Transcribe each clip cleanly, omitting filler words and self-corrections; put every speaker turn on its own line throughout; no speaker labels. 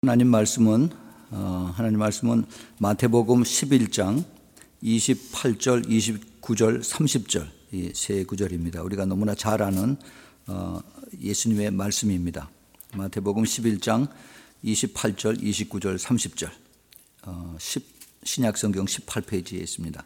하나님 말씀은 마태복음 11장 28절, 29절, 30절 이 세 구절입니다. 우리가 너무나 잘 아는 예수님의 말씀입니다. 마태복음 11장 28절, 29절, 30절 신약성경 18페이지에 있습니다.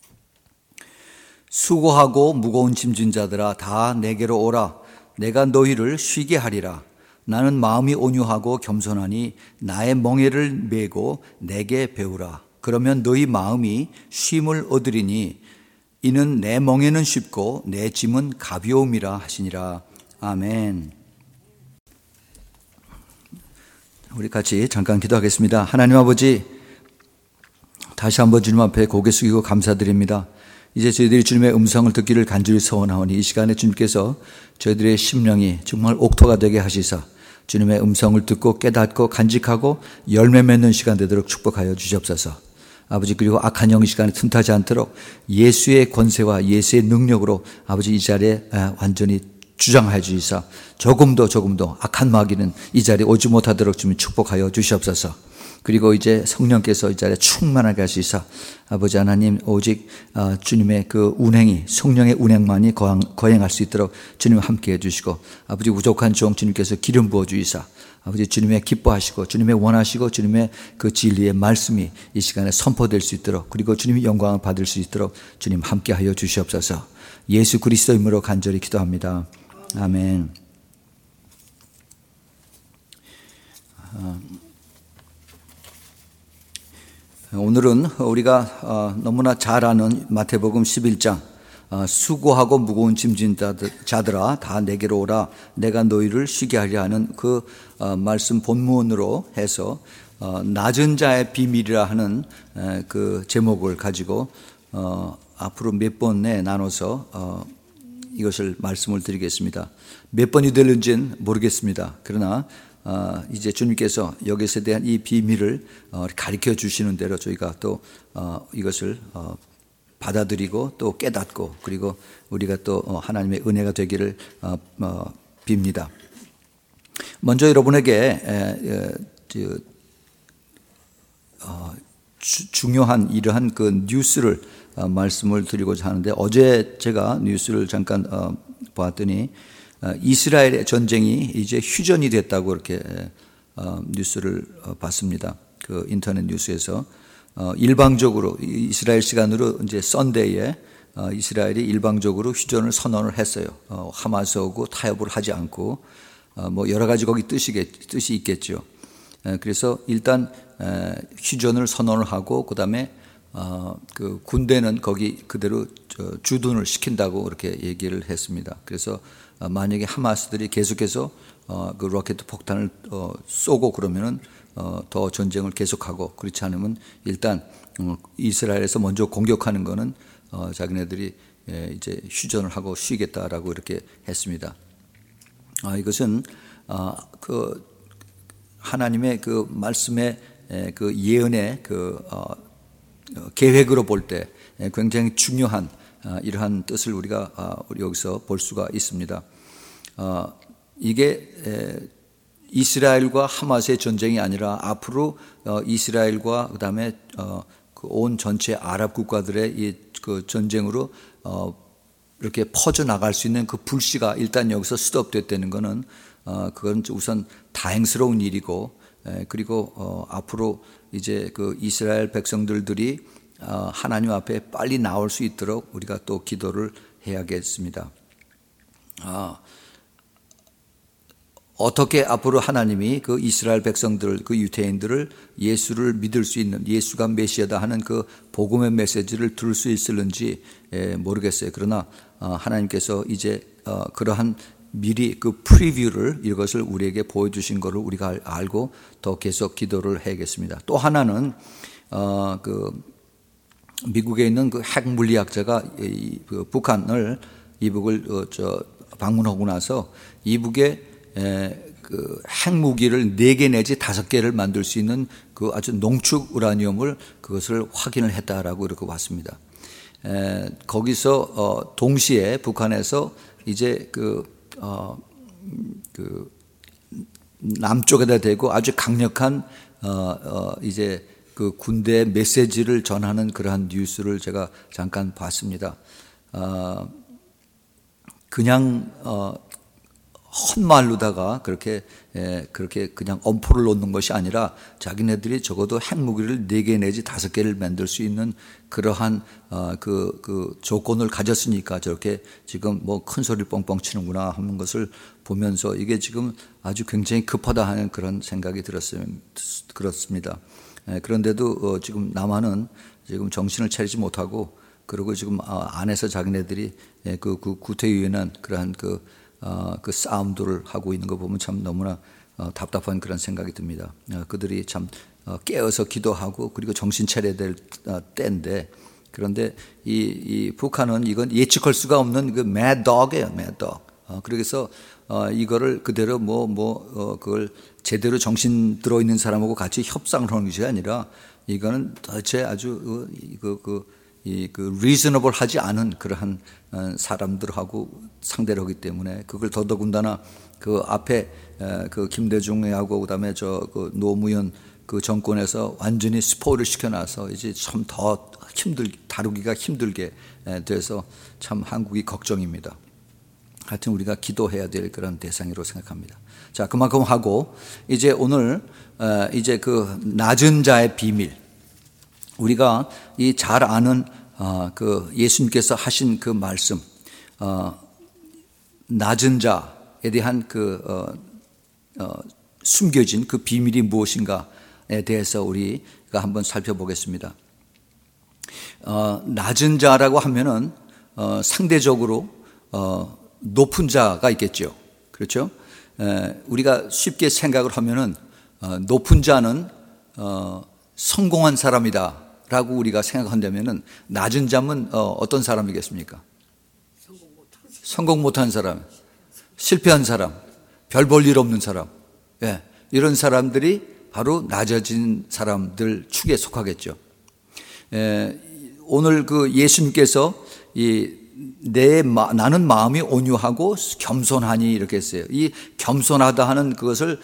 수고하고 무거운 짐진 자들아 다 내게로 오라. 내가 너희를 쉬게 하리라. 나는 마음이 온유하고 겸손하니 나의 멍에를 메고 내게 배우라. 그러면 너희 마음이 쉼을 얻으리니 이는 내 멍에는 쉽고 내 짐은 가벼움이라 하시니라. 아멘. 우리 같이 잠깐 기도하겠습니다. 하나님 아버지, 다시 한번 주님 앞에 고개 숙이고 감사드립니다. 이제 저희들이 주님의 음성을 듣기를 간절히 소원하오니 이 시간에 주님께서 저희들의 심령이 정말 옥토가 되게 하시사 주님의 음성을 듣고 깨닫고 간직하고 열매 맺는 시간 되도록 축복하여 주시옵소서. 아버지, 그리고 악한 영의 시간에 틈타지 않도록 예수의 권세와 예수의 능력으로 아버지 이 자리에 완전히 주장하여 주시사 조금도 악한 마귀는 이 자리에 오지 못하도록 주님 축복하여 주시옵소서. 그리고 이제 성령께서 이 자리에 충만하게 하시사 아버지 하나님 오직 주님의 그 운행이 성령의 운행만이 거행할 수 있도록 주님 함께 해주시고 아버지 부족한 종 주님께서 기름 부어주시사 아버지 주님의 기뻐하시고 주님의 원하시고 주님의 그 진리의 말씀이 이 시간에 선포될 수 있도록 그리고 주님이 영광을 받을 수 있도록 주님 함께 하여 주시옵소서. 예수 그리스도 이름으로 간절히 기도합니다. 아멘. 오늘은 우리가 너무나 잘 아는 마태복음 11장 수고하고 무거운 짐진 자들아 다 내게로 오라 내가 너희를 쉬게 하려 하는 그 말씀 본문으로 해서 낮은 자의 비밀이라 하는 그 제목을 가지고 앞으로 몇 번에 나눠서 이것을 말씀을 드리겠습니다. 몇 번이 될는지는 모르겠습니다. 그러나 이제 주님께서 여기서 대한 이 비밀을 가르쳐 주시는 대로 저희가 또 이것을 받아들이고 또 깨닫고 그리고 우리가 또 하나님의 은혜가 되기를 빕니다. 먼저 여러분에게 중요한 이러한 그 뉴스를 말씀을 드리고자 하는데 어제 제가 뉴스를 잠깐 보았더니 이스라엘의 전쟁이 이제 휴전이 됐다고 이렇게 뉴스를 봤습니다. 그 인터넷 뉴스에서 일방적으로 이스라엘 시간으로 이제 썬데이에 이스라엘이 일방적으로 휴전을 선언을 했어요. 하마스하고 타협을 하지 않고 뭐 여러 가지 거기 뜻이 있겠죠. 그래서 일단 휴전을 선언을 하고 그다음에 그 군대는 거기 그대로 주둔을 시킨다고 그렇게 얘기를 했습니다. 그래서 만약에 하마스들이 계속해서 그 로켓 폭탄을 쏘고 그러면은 더 전쟁을 계속하고 그렇지 않으면 일단 이스라엘에서 먼저 공격하는 거는 자기네들이 이제 휴전을 하고 쉬겠다라고 이렇게 했습니다. 이것은 그 하나님의 그 말씀의 그 예언의 그 계획으로 볼 때 굉장히 중요한 이러한 뜻을 우리가 여기서 볼 수가 있습니다. 이게 이스라엘과 하마스의 전쟁이 아니라 앞으로 이스라엘과 그다음에 그 온 전체 아랍 국가들의 이 그 전쟁으로 이렇게 퍼져 나갈 수 있는 그 불씨가 일단 여기서 스톱됐다는 것은 그건 우선 다행스러운 일이고 그리고 앞으로 이제 그 이스라엘 백성들이 하나님 앞에 빨리 나올 수 있도록 우리가 또 기도를 해야겠습니다. 어떻게 앞으로 하나님이 그 이스라엘 백성들, 그 유대인들을 예수를 믿을 수 있는 예수가 메시아다 하는 그 복음의 메시지를 들을 수 있을는지 모르겠어요. 그러나 하나님께서 이제 그러한 미리 그 프리뷰를 이것을 우리에게 보여주신 것을 우리가 알고 더 계속 기도를 해야겠습니다. 또 하나는 그 미국에 있는 그 핵 물리학자가 그 북한을 이북을 방문하고 나서 이북에 그 핵무기를 4개 내지 5개를 만들 수 있는 그 아주 농축 우라늄을 그것을 확인을 했다라고 이렇게 왔습니다. 거기서 동시에 북한에서 이제 그 남쪽에다 대고 아주 강력한 이제 그 군대의 메시지를 전하는 그러한 뉴스를 제가 잠깐 봤습니다. 그냥 헛말로다가 그렇게 그냥 엄포를 놓는 것이 아니라 자기네들이 적어도 핵무기를 4개 내지 5개를 만들 수 있는 그러한 그 조건을 가졌으니까 저렇게 지금 뭐 큰 소리를 뻥뻥 치는구나 하는 것을 보면서 이게 지금 아주 굉장히 급하다 하는 그런 생각이 그렇습니다. 그런데도 지금 남한은 지금 정신을 차리지 못하고 그리고 지금 안에서 자기네들이 그 구태의연한 그러한 그 싸움들을 하고 있는 거 보면 참 너무나 답답한 그런 생각이 듭니다. 그들이 참 깨어서 기도하고 그리고 정신 차려야 될 때인데 그런데 이 북한은 이건 예측할 수가 없는 그 mad dog이에요, mad dog. 그래서 이거를 그대로 그걸 제대로 정신 들어 있는 사람하고 같이 협상을 하는 것이 아니라 이거는 도대체 아주 reasonable 하지 않은 그러한 사람들하고 상대를 하기 때문에 그걸 더더군다나 그 앞에 그 김대중하고 그다음에 그 노무현 그 정권에서 완전히 스포를 시켜놔서 이제 참 더 다루기가 힘들게 돼서 참 한국이 걱정입니다. 하여튼 우리가 기도해야 될 그런 대상이라고 생각합니다. 자, 그만큼 하고 이제 오늘 이제 그 낮은 자의 비밀, 우리가 이 잘 아는 그 예수님께서 하신 그 말씀, 낮은 자에 대한 그 숨겨진 그 비밀이 무엇인가에 대해서 우리가 한번 살펴보겠습니다. 낮은 자라고 하면은 상대적으로 높은 자가 있겠죠. 그렇죠? 우리가 쉽게 생각을 하면은 높은 자는 성공한 사람이다라고 우리가 생각한다면은 낮은 자는 어떤 사람이겠습니까? 성공 못한 사람, 실패한 사람, 별 볼 일 없는 사람, 이런 사람들이 바로 낮아진 사람들 축에 속하겠죠. 오늘 그 예수님께서 나는 마음이 온유하고 겸손하니 이렇게 했어요. 이 겸손하다 하는 그것을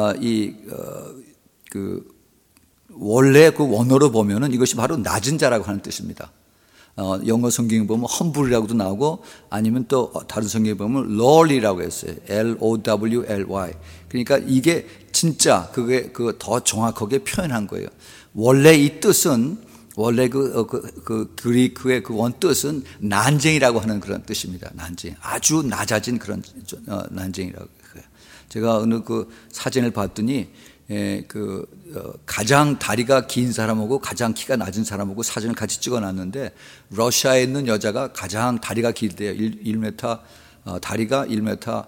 원래 그 원어로 보면은 이것이 바로 낮은 자라고 하는 뜻입니다. 영어 성경에 보면 humble이라고도 나오고 아니면 또 다른 성경에 보면 lowly라고 했어요. Lowly. 그러니까 이게 진짜 그게 더 정확하게 표현한 거예요. 원래 이 뜻은 원래 그 그리크의 그 원뜻은 난쟁이라고 하는 그런 뜻입니다. 난쟁이. 아주 낮아진 그런 난쟁이라고 해요. 제가 어느 그 사진을 봤더니 가장 다리가 긴 사람하고 가장 키가 낮은 사람하고 사진을 같이 찍어놨는데 러시아에 있는 여자가 가장 다리가 길대요. 1m 다리가 1m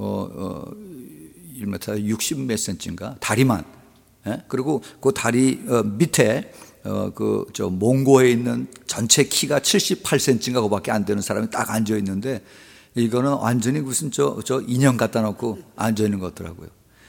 1m 60 몇 센치인가 다리만. 그리고 그 다리 밑에 몽고에 있는 전체 키가 78cm인가 그거밖에 안 되는 사람이 딱 앉아 있는데 이거는 완전히 무슨 인형 갖다 놓고 앉아 있는 것 같더라고요.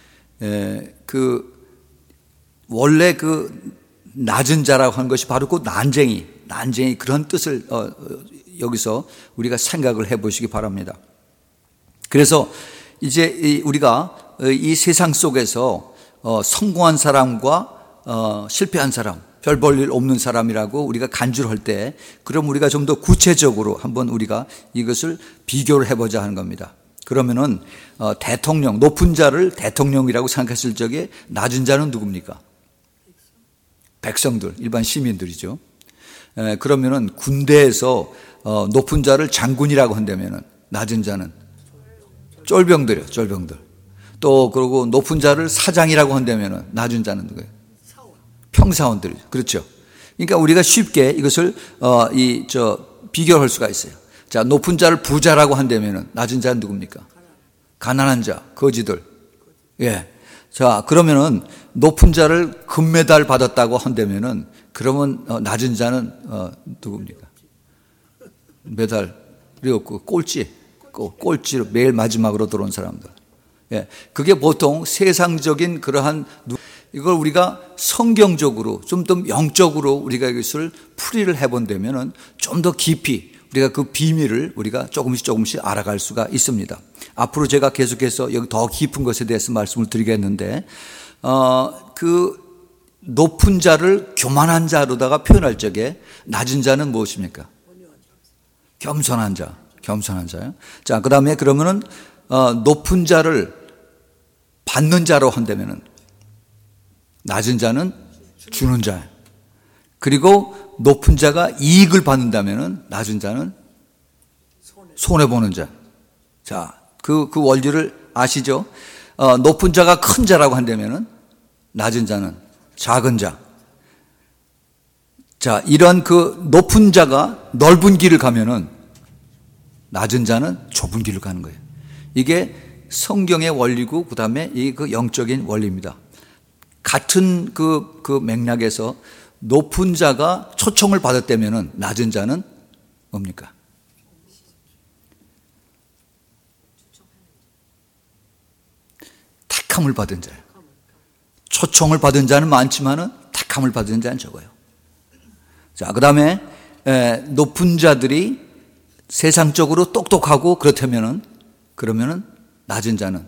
원래 그 낮은 자라고 하는 것이 바로 그 난쟁이 그런 뜻을 여기서 우리가 생각을 해 보시기 바랍니다. 그래서 이제 우리가 이 세상 속에서 성공한 사람과 실패한 사람, 별 볼 일 없는 사람이라고 우리가 간주를 할 때 그럼 우리가 좀 더 구체적으로 한번 우리가 이것을 비교를 해보자 하는 겁니다. 그러면은 대통령, 높은 자를 대통령이라고 생각했을 적에 낮은 자는 누굽니까? 백성들, 일반 시민들이죠. 그러면은 군대에서 높은 자를 장군이라고 한다면은 낮은 자는 쫄병들이요, 쫄병들. 또 그리고 높은 자를 사장이라고 한다면은 낮은 자는 누구예요? 평사원들이죠. 그렇죠. 그러니까 우리가 쉽게 이것을 비교할 수가 있어요. 자, 높은 자를 부자라고 한다면은 낮은 자는 누굽니까? 가난한 자, 거지들. 자, 그러면은 높은 자를 금메달 받았다고 한다면은 그러면 낮은 자는 누굽니까? 메달 그리고 꼴찌로 매일 마지막으로 들어온 사람들. 그게 보통 세상적인 그러한 이걸 우리가 성경적으로 좀 더 영적으로 우리가 이것을 풀이를 해본다면은 좀 더 깊이 우리가 그 비밀을 우리가 조금씩 알아갈 수가 있습니다. 앞으로 제가 계속해서 여기 더 깊은 것에 대해서 말씀을 드리겠는데, 그 높은 자를 교만한 자로다가 표현할 적에 낮은 자는 무엇입니까? 겸손한 자, 겸손한 자요. 자, 그 다음에 그러면은 높은 자를 받는 자로 한다면은 낮은 자는 주는 자. 그리고 높은 자가 이익을 받는다면은 낮은 자는 손해보는 자. 자, 그 원리를 아시죠? 높은 자가 큰 자라고 한다면은 낮은 자는 작은 자. 자, 이런 그 높은 자가 넓은 길을 가면은 낮은 자는 좁은 길을 가는 거예요. 이게 성경의 원리고 그 다음에 이 그 영적인 원리입니다. 같은 그 맥락에서 높은 자가 초청을 받았다면은 낮은 자는 뭡니까? 택함을 받은 자예요. 초청을 받은 자는 많지만은 택함을 받은 자는 적어요. 자, 그 다음에 높은 자들이 세상적으로 똑똑하고 그렇다면은 그러면은 낮은 자는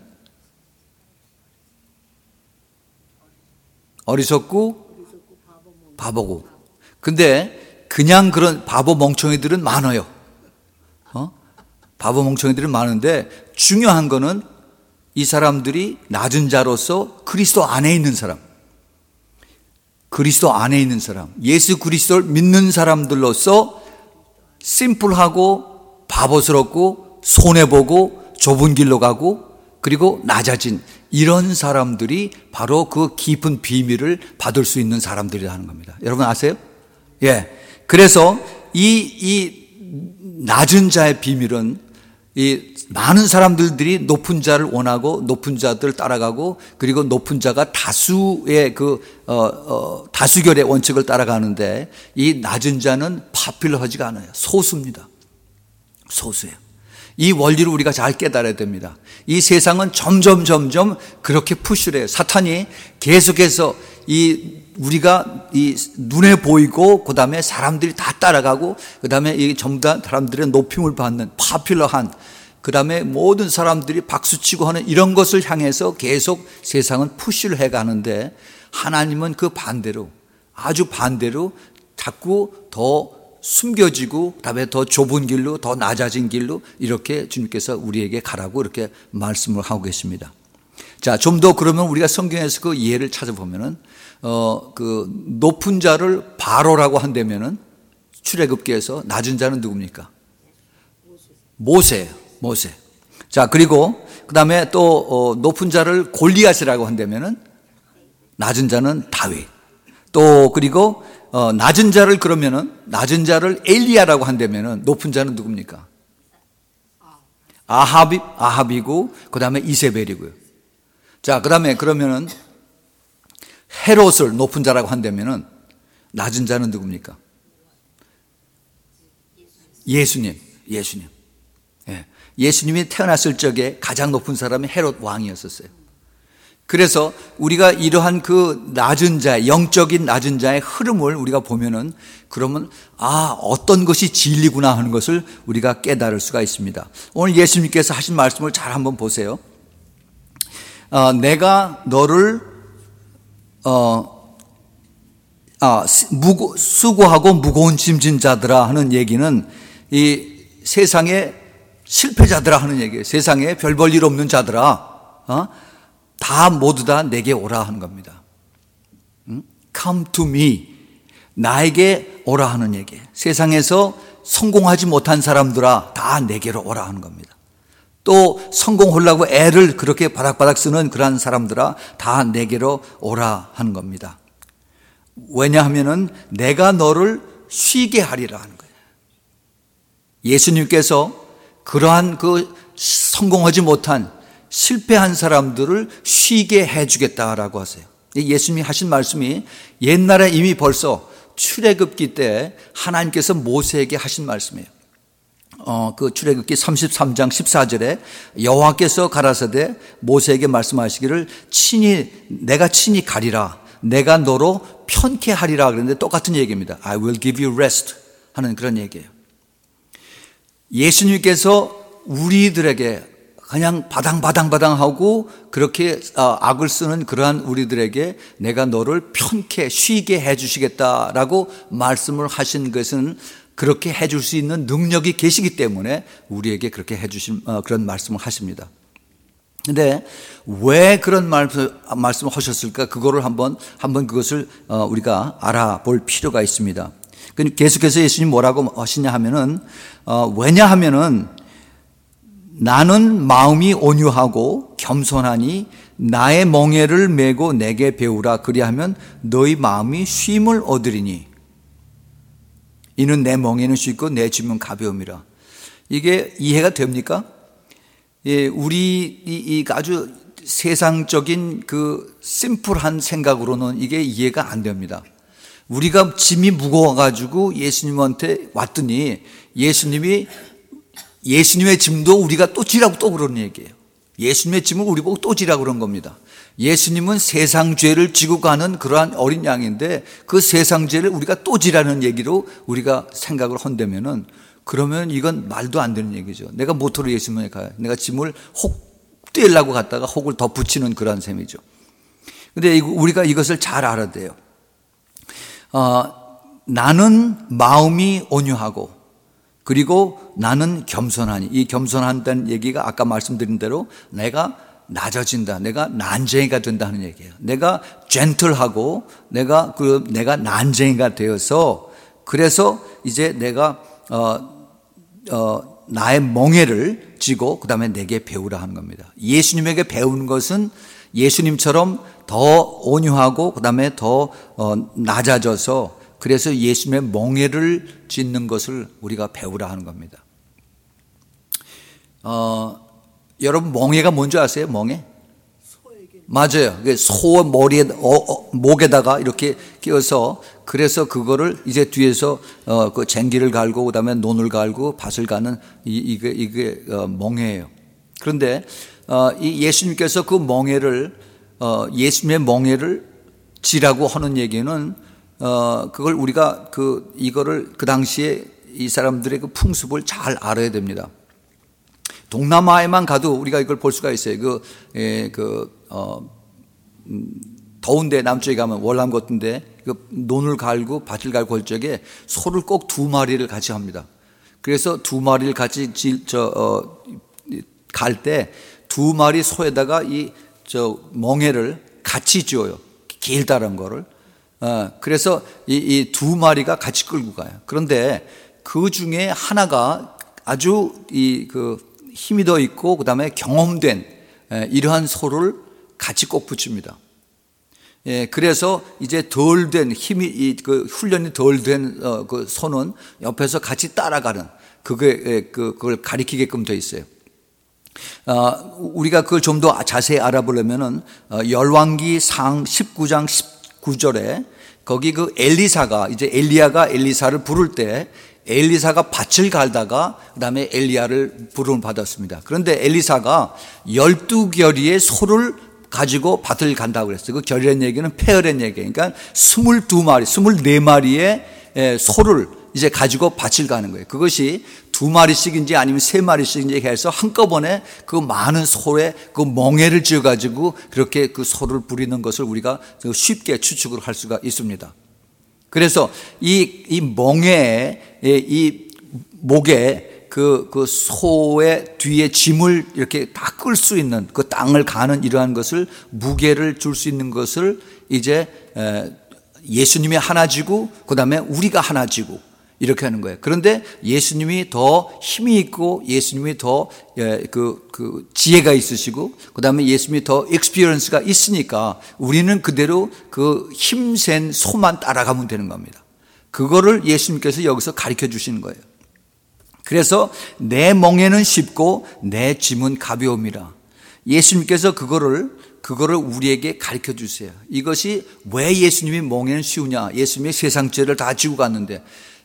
어리석고 바보고. 근데 그냥 그런 바보 멍청이들은 많아요. 바보 멍청이들은 많은데 중요한 거는 이 사람들이 낮은 자로서 그리스도 안에 있는 사람, 그리스도 안에 있는 사람, 예수 그리스도를 믿는 사람들로서 심플하고 바보스럽고 손해보고 좁은 길로 가고 그리고 낮아진 이런 사람들이 바로 그 깊은 비밀을 받을 수 있는 사람들이라는 겁니다. 여러분 아세요? 예. 그래서 이 낮은 자의 비밀은 이 많은 사람들이 높은 자를 원하고 높은 자들 따라가고 그리고 높은 자가 다수의 다수결의 원칙을 따라가는데 이 낮은 자는 파퓰러하지가 않아요. 소수입니다. 소수예요. 이 원리를 우리가 잘 깨달아야 됩니다. 이 세상은 점점 그렇게 푸시를 해요. 사탄이 계속해서 우리가 눈에 보이고 그 다음에 사람들이 다 따라가고 그 다음에 이 전부 다 사람들의 높임을 받는 파퓰러한 그 다음에 모든 사람들이 박수치고 하는 이런 것을 향해서 계속 세상은 푸시를 해가는데 하나님은 그 반대로 아주 반대로 자꾸 더 숨겨지고 그다음에 더 좁은 길로 더 낮아진 길로 이렇게 주님께서 우리에게 가라고 이렇게 말씀을 하고 계십니다. 자, 좀 더 그러면 우리가 성경에서 그 예를 찾아보면은 그 높은 자를 바로라고 한다면은 출애굽기에서 낮은 자는 누굽니까? 모세예요. 모세. 자, 그리고 그다음에 또 높은 자를 골리앗이라고 한다면은 낮은 자는 다윗. 또 그리고 낮은 자를 그러면은 낮은 자를 엘리야라고 한다면은 높은 자는 누굽니까? 아합이고 그다음에 이세벨이고요. 자, 그다음에 그러면은 헤롯을 높은 자라고 한다면은 낮은 자는 누굽니까? 예수님. 예. 예수님이 태어났을 적에 가장 높은 사람이 헤롯 왕이었었어요. 그래서 우리가 이러한 그 낮은 자, 영적인 낮은 자의 흐름을 우리가 보면은 그러면 어떤 것이 진리구나 하는 것을 우리가 깨달을 수가 있습니다. 오늘 예수님께서 하신 말씀을 잘 한번 보세요. 내가 너를 수고하고 무거운 짐진 자들아 하는 얘기는 이 세상의 실패자들아 하는 얘기예요. 세상에 별 볼 일 없는 자들아, 다 모두 다 내게 오라 하는 겁니다. Come to me. 나에게 오라 하는 얘기예요. 세상에서 성공하지 못한 사람들아 다 내게로 오라 하는 겁니다. 또 성공하려고 애를 그렇게 바닥바닥 쓰는 그러한 사람들아 다 내게로 오라 하는 겁니다. 왜냐하면은 내가 너를 쉬게 하리라 하는 거예요. 예수님께서 그러한 그 성공하지 못한 실패한 사람들을 쉬게 해주겠다라고 하세요. 예수님이 하신 말씀이 옛날에 이미 벌써 출애굽기 때 하나님께서 모세에게 하신 말씀이에요. 그 출애굽기 33장 14절에 여호와께서 가라사대 모세에게 말씀하시기를 내가 친히 가리라. 내가 너로 편케 하리라 그랬는데 똑같은 얘기입니다. I will give you rest 하는 그런 얘기예요. 예수님께서 우리들에게 그냥 바당바당하고 그렇게 악을 쓰는 그러한 우리들에게 내가 너를 편케 쉬게 해 주시겠다라고 말씀을 하신 것은 그렇게 해 줄 수 있는 능력이 계시기 때문에 우리에게 그렇게 해 주신 그런 말씀을 하십니다. 근데 왜 그런 말씀을 하셨을까? 그거를 한번 그것을 우리가 알아볼 필요가 있습니다. 계속해서 예수님 뭐라고 하시냐 하면은 왜냐하면은 나는 마음이 온유하고 겸손하니 나의 멍에를 메고 내게 배우라. 그리하면 너희 마음이 쉼을 얻으리니 이는 내 멍에는 쉽고 내 짐은 가벼움이라. 이게 이해가 됩니까? 예, 우리 아주 세상적인 그 심플한 생각으로는 이게 이해가 안 됩니다. 우리가 짐이 무거워가지고 예수님한테 왔더니 예수님의 짐도 우리가 또 지라고 또 그러는 얘기예요. 예수님의 짐을 우리 보고 또 지라고 그런 겁니다. 예수님은 세상 죄를 지고 가는 그러한 어린 양인데 그 세상 죄를 우리가 또 지라는 얘기로 우리가 생각을 한다면은 그러면 이건 말도 안 되는 얘기죠. 내가 모토로 예수님에 가요. 내가 짐을 혹 떼려고 갔다가 혹을 더 붙이는 그런 셈이죠. 근데 우리가 이것을 잘 알아야 돼요. 나는 마음이 온유하고 그리고 나는 겸손하니, 이 겸손한다는 얘기가 아까 말씀드린 대로 내가 낮아진다, 내가 난쟁이가 된다는 얘기예요. 내가 젠틀하고 내가 난쟁이가 되어서 그래서 이제 내가 나의 멍에를 쥐고 그 다음에 내게 배우라 하는 겁니다. 예수님에게 배우는 것은 예수님처럼 더 온유하고 그 다음에 더 낮아져서 그래서 예수님의 멍에를 짓는 것을 우리가 배우라 하는 겁니다. 여러분 멍에가 뭔지 아세요? 멍에? 맞아요. 소 머리에 목에다가 이렇게 끼워서 그래서 그거를 이제 뒤에서 그 쟁기를 갈고 그다음에 논을 갈고 밭을 가는 이게 멍에예요. 그런데 이 예수님께서 그 멍에를 예수님의 멍에를 지라고 하는 얘기는 그걸 우리가 이거를 그 당시에 이 사람들의 그 풍습을 잘 알아야 됩니다. 동남아에만 가도 우리가 이걸 볼 수가 있어요. 더운데 남쪽에 가면 월남 같은데 논을 갈고 밭을 갈고 할 적에 소를 꼭 2마리를 같이 합니다. 그래서 2마리를 같이 갈 때 2마리 소에다가 멍에를 같이 지어요. 길다란 거를. 그래서 이 2마리가 같이 끌고 가요. 그런데 그 중에 하나가 아주 힘이 더 있고 그다음에 경험된 이러한 소를 같이 꼭 붙입니다. 그래서 이제 덜 된 힘이 훈련이 덜 된 그 소는 옆에서 같이 따라가는 그걸 가리키게끔 돼 있어요. 우리가 그걸 좀 더 자세히 알아보려면은 열왕기상 19장 19절에 거기 엘리사가 이제 엘리야가 엘리사를 부를 때 엘리사가 밭을 갈다가 그다음에 엘리야를 부름을 받았습니다. 그런데 엘리사가 12결의의 소를 가지고 밭을 간다고 그랬어요. 그 결의란 얘기는 폐허란 얘기예요. 그러니까 22마리, 24마리의 소를 이제 가지고 밭을 가는 거예요. 그것이 2마리씩인지 아니면 3마리씩인지 해서 한꺼번에 그 많은 소의 그 멍에를 지어가지고 그렇게 그 소를 부리는 것을 우리가 쉽게 추측을 할 수가 있습니다. 그래서 이 멍에에 이 목에 그 소의 뒤에 짐을 이렇게 다 끌 수 있는 그 땅을 가는 이러한 것을 무게를 줄 수 있는 것을 이제 예수님이 하나 지고 그다음에 우리가 하나 지고 이렇게 하는 거예요. 그런데 예수님이 더 힘이 있고 예수님이 더 지혜가 있으시고 그다음에 예수님이 더 익스피리언스가 있으니까 우리는 그대로 그 힘센 소만 따라가면 되는 겁니다. 그거를 예수님께서 여기서 가르쳐 주시는 거예요. 그래서 내 멍에는 쉽고 내 짐은 가벼움이라. 예수님께서 그거를 우리에게 가르쳐 주세요. 이것이 왜 예수님이 멍에는 쉬우냐? 예수님이 세상 죄를 다 지고 갔는데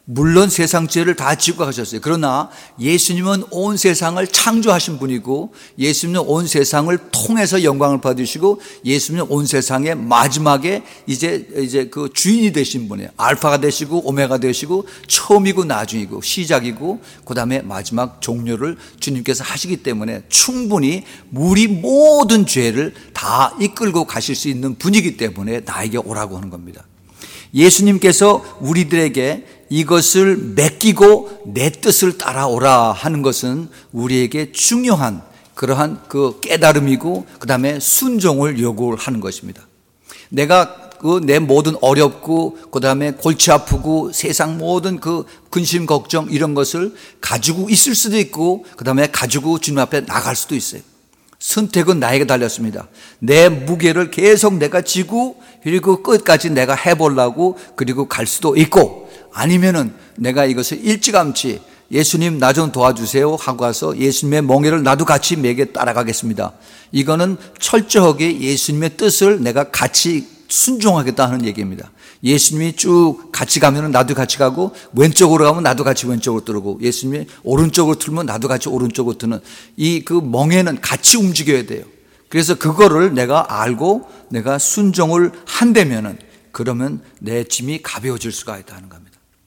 물론 세상 죄를 다 지고 가셨어요. 그러나 예수님은 온 세상을 창조하신 분이고 예수님은 온 세상을 통해서 영광을 받으시고 예수님은 온 세상의 마지막에 이제 그 주인이 되신 분이에요. 알파가 되시고 오메가 되시고 처음이고 나중이고 시작이고 그다음에 마지막 종료를 주님께서 하시기 때문에 충분히 우리 모든 죄를 다 이끌고 가실 수 있는 분이기 때문에 나에게 오라고 하는 겁니다. 예수님께서 우리들에게 이것을 맡기고 내 뜻을 따라오라 하는 것은 우리에게 중요한 그러한 그 깨달음이고 그 다음에 순종을 요구하는 것입니다. 내가 내 모든 어렵고 그 다음에 골치 아프고 세상 모든 그 근심 걱정 이런 것을 가지고 있을 수도 있고 그 다음에 가지고 주님 앞에 나갈 수도 있어요. 선택은 나에게 달렸습니다. 내 무게를 계속 내가 지고 그리고 끝까지 내가 해보려고 그리고 갈 수도 있고 아니면은 내가 이것을 일찌감치 예수님 나 좀 도와주세요 하고 와서 예수님의 멍에를 나도 같이 매게 따라가겠습니다. 이거는 철저하게 예수님의 뜻을 내가 같이 순종하겠다 하는 얘기입니다. 예수님이 쭉 같이 가면 나도 같이 가고 왼쪽으로 가면 나도 같이 왼쪽으로 들고 예수님이 오른쪽으로 틀면 나도 같이 오른쪽으로 트는 이 그 멍에는 같이 움직여야 돼요. 그래서 그거를 내가 알고 내가 순종을 한다면은 그러면 내 짐이 가벼워질 수가 있다는 겁니다.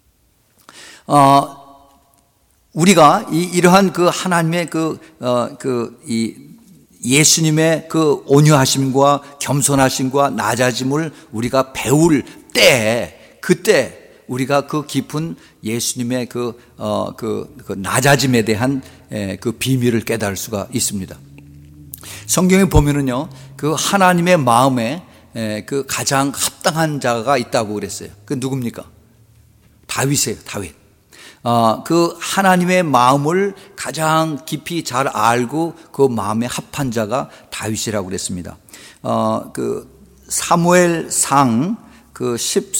우리가 이러한 그 하나님의 이 예수님의 그 온유하심과 겸손하심과 낮아짐을 우리가 배울 때 그때 우리가 그 깊은 예수님의 그 낮아짐에 대한 그 비밀을 깨달을 수가 있습니다. 성경에 보면은요, 그 하나님의 마음에 그 가장 합당한 자가 있다고 그랬어요. 그 누굽니까? 다윗이에요, 다윗. 그 하나님의 마음을 가장 깊이 잘 알고 그 마음에 합한 자가 다윗이라고 그랬습니다. 그 사무엘상 그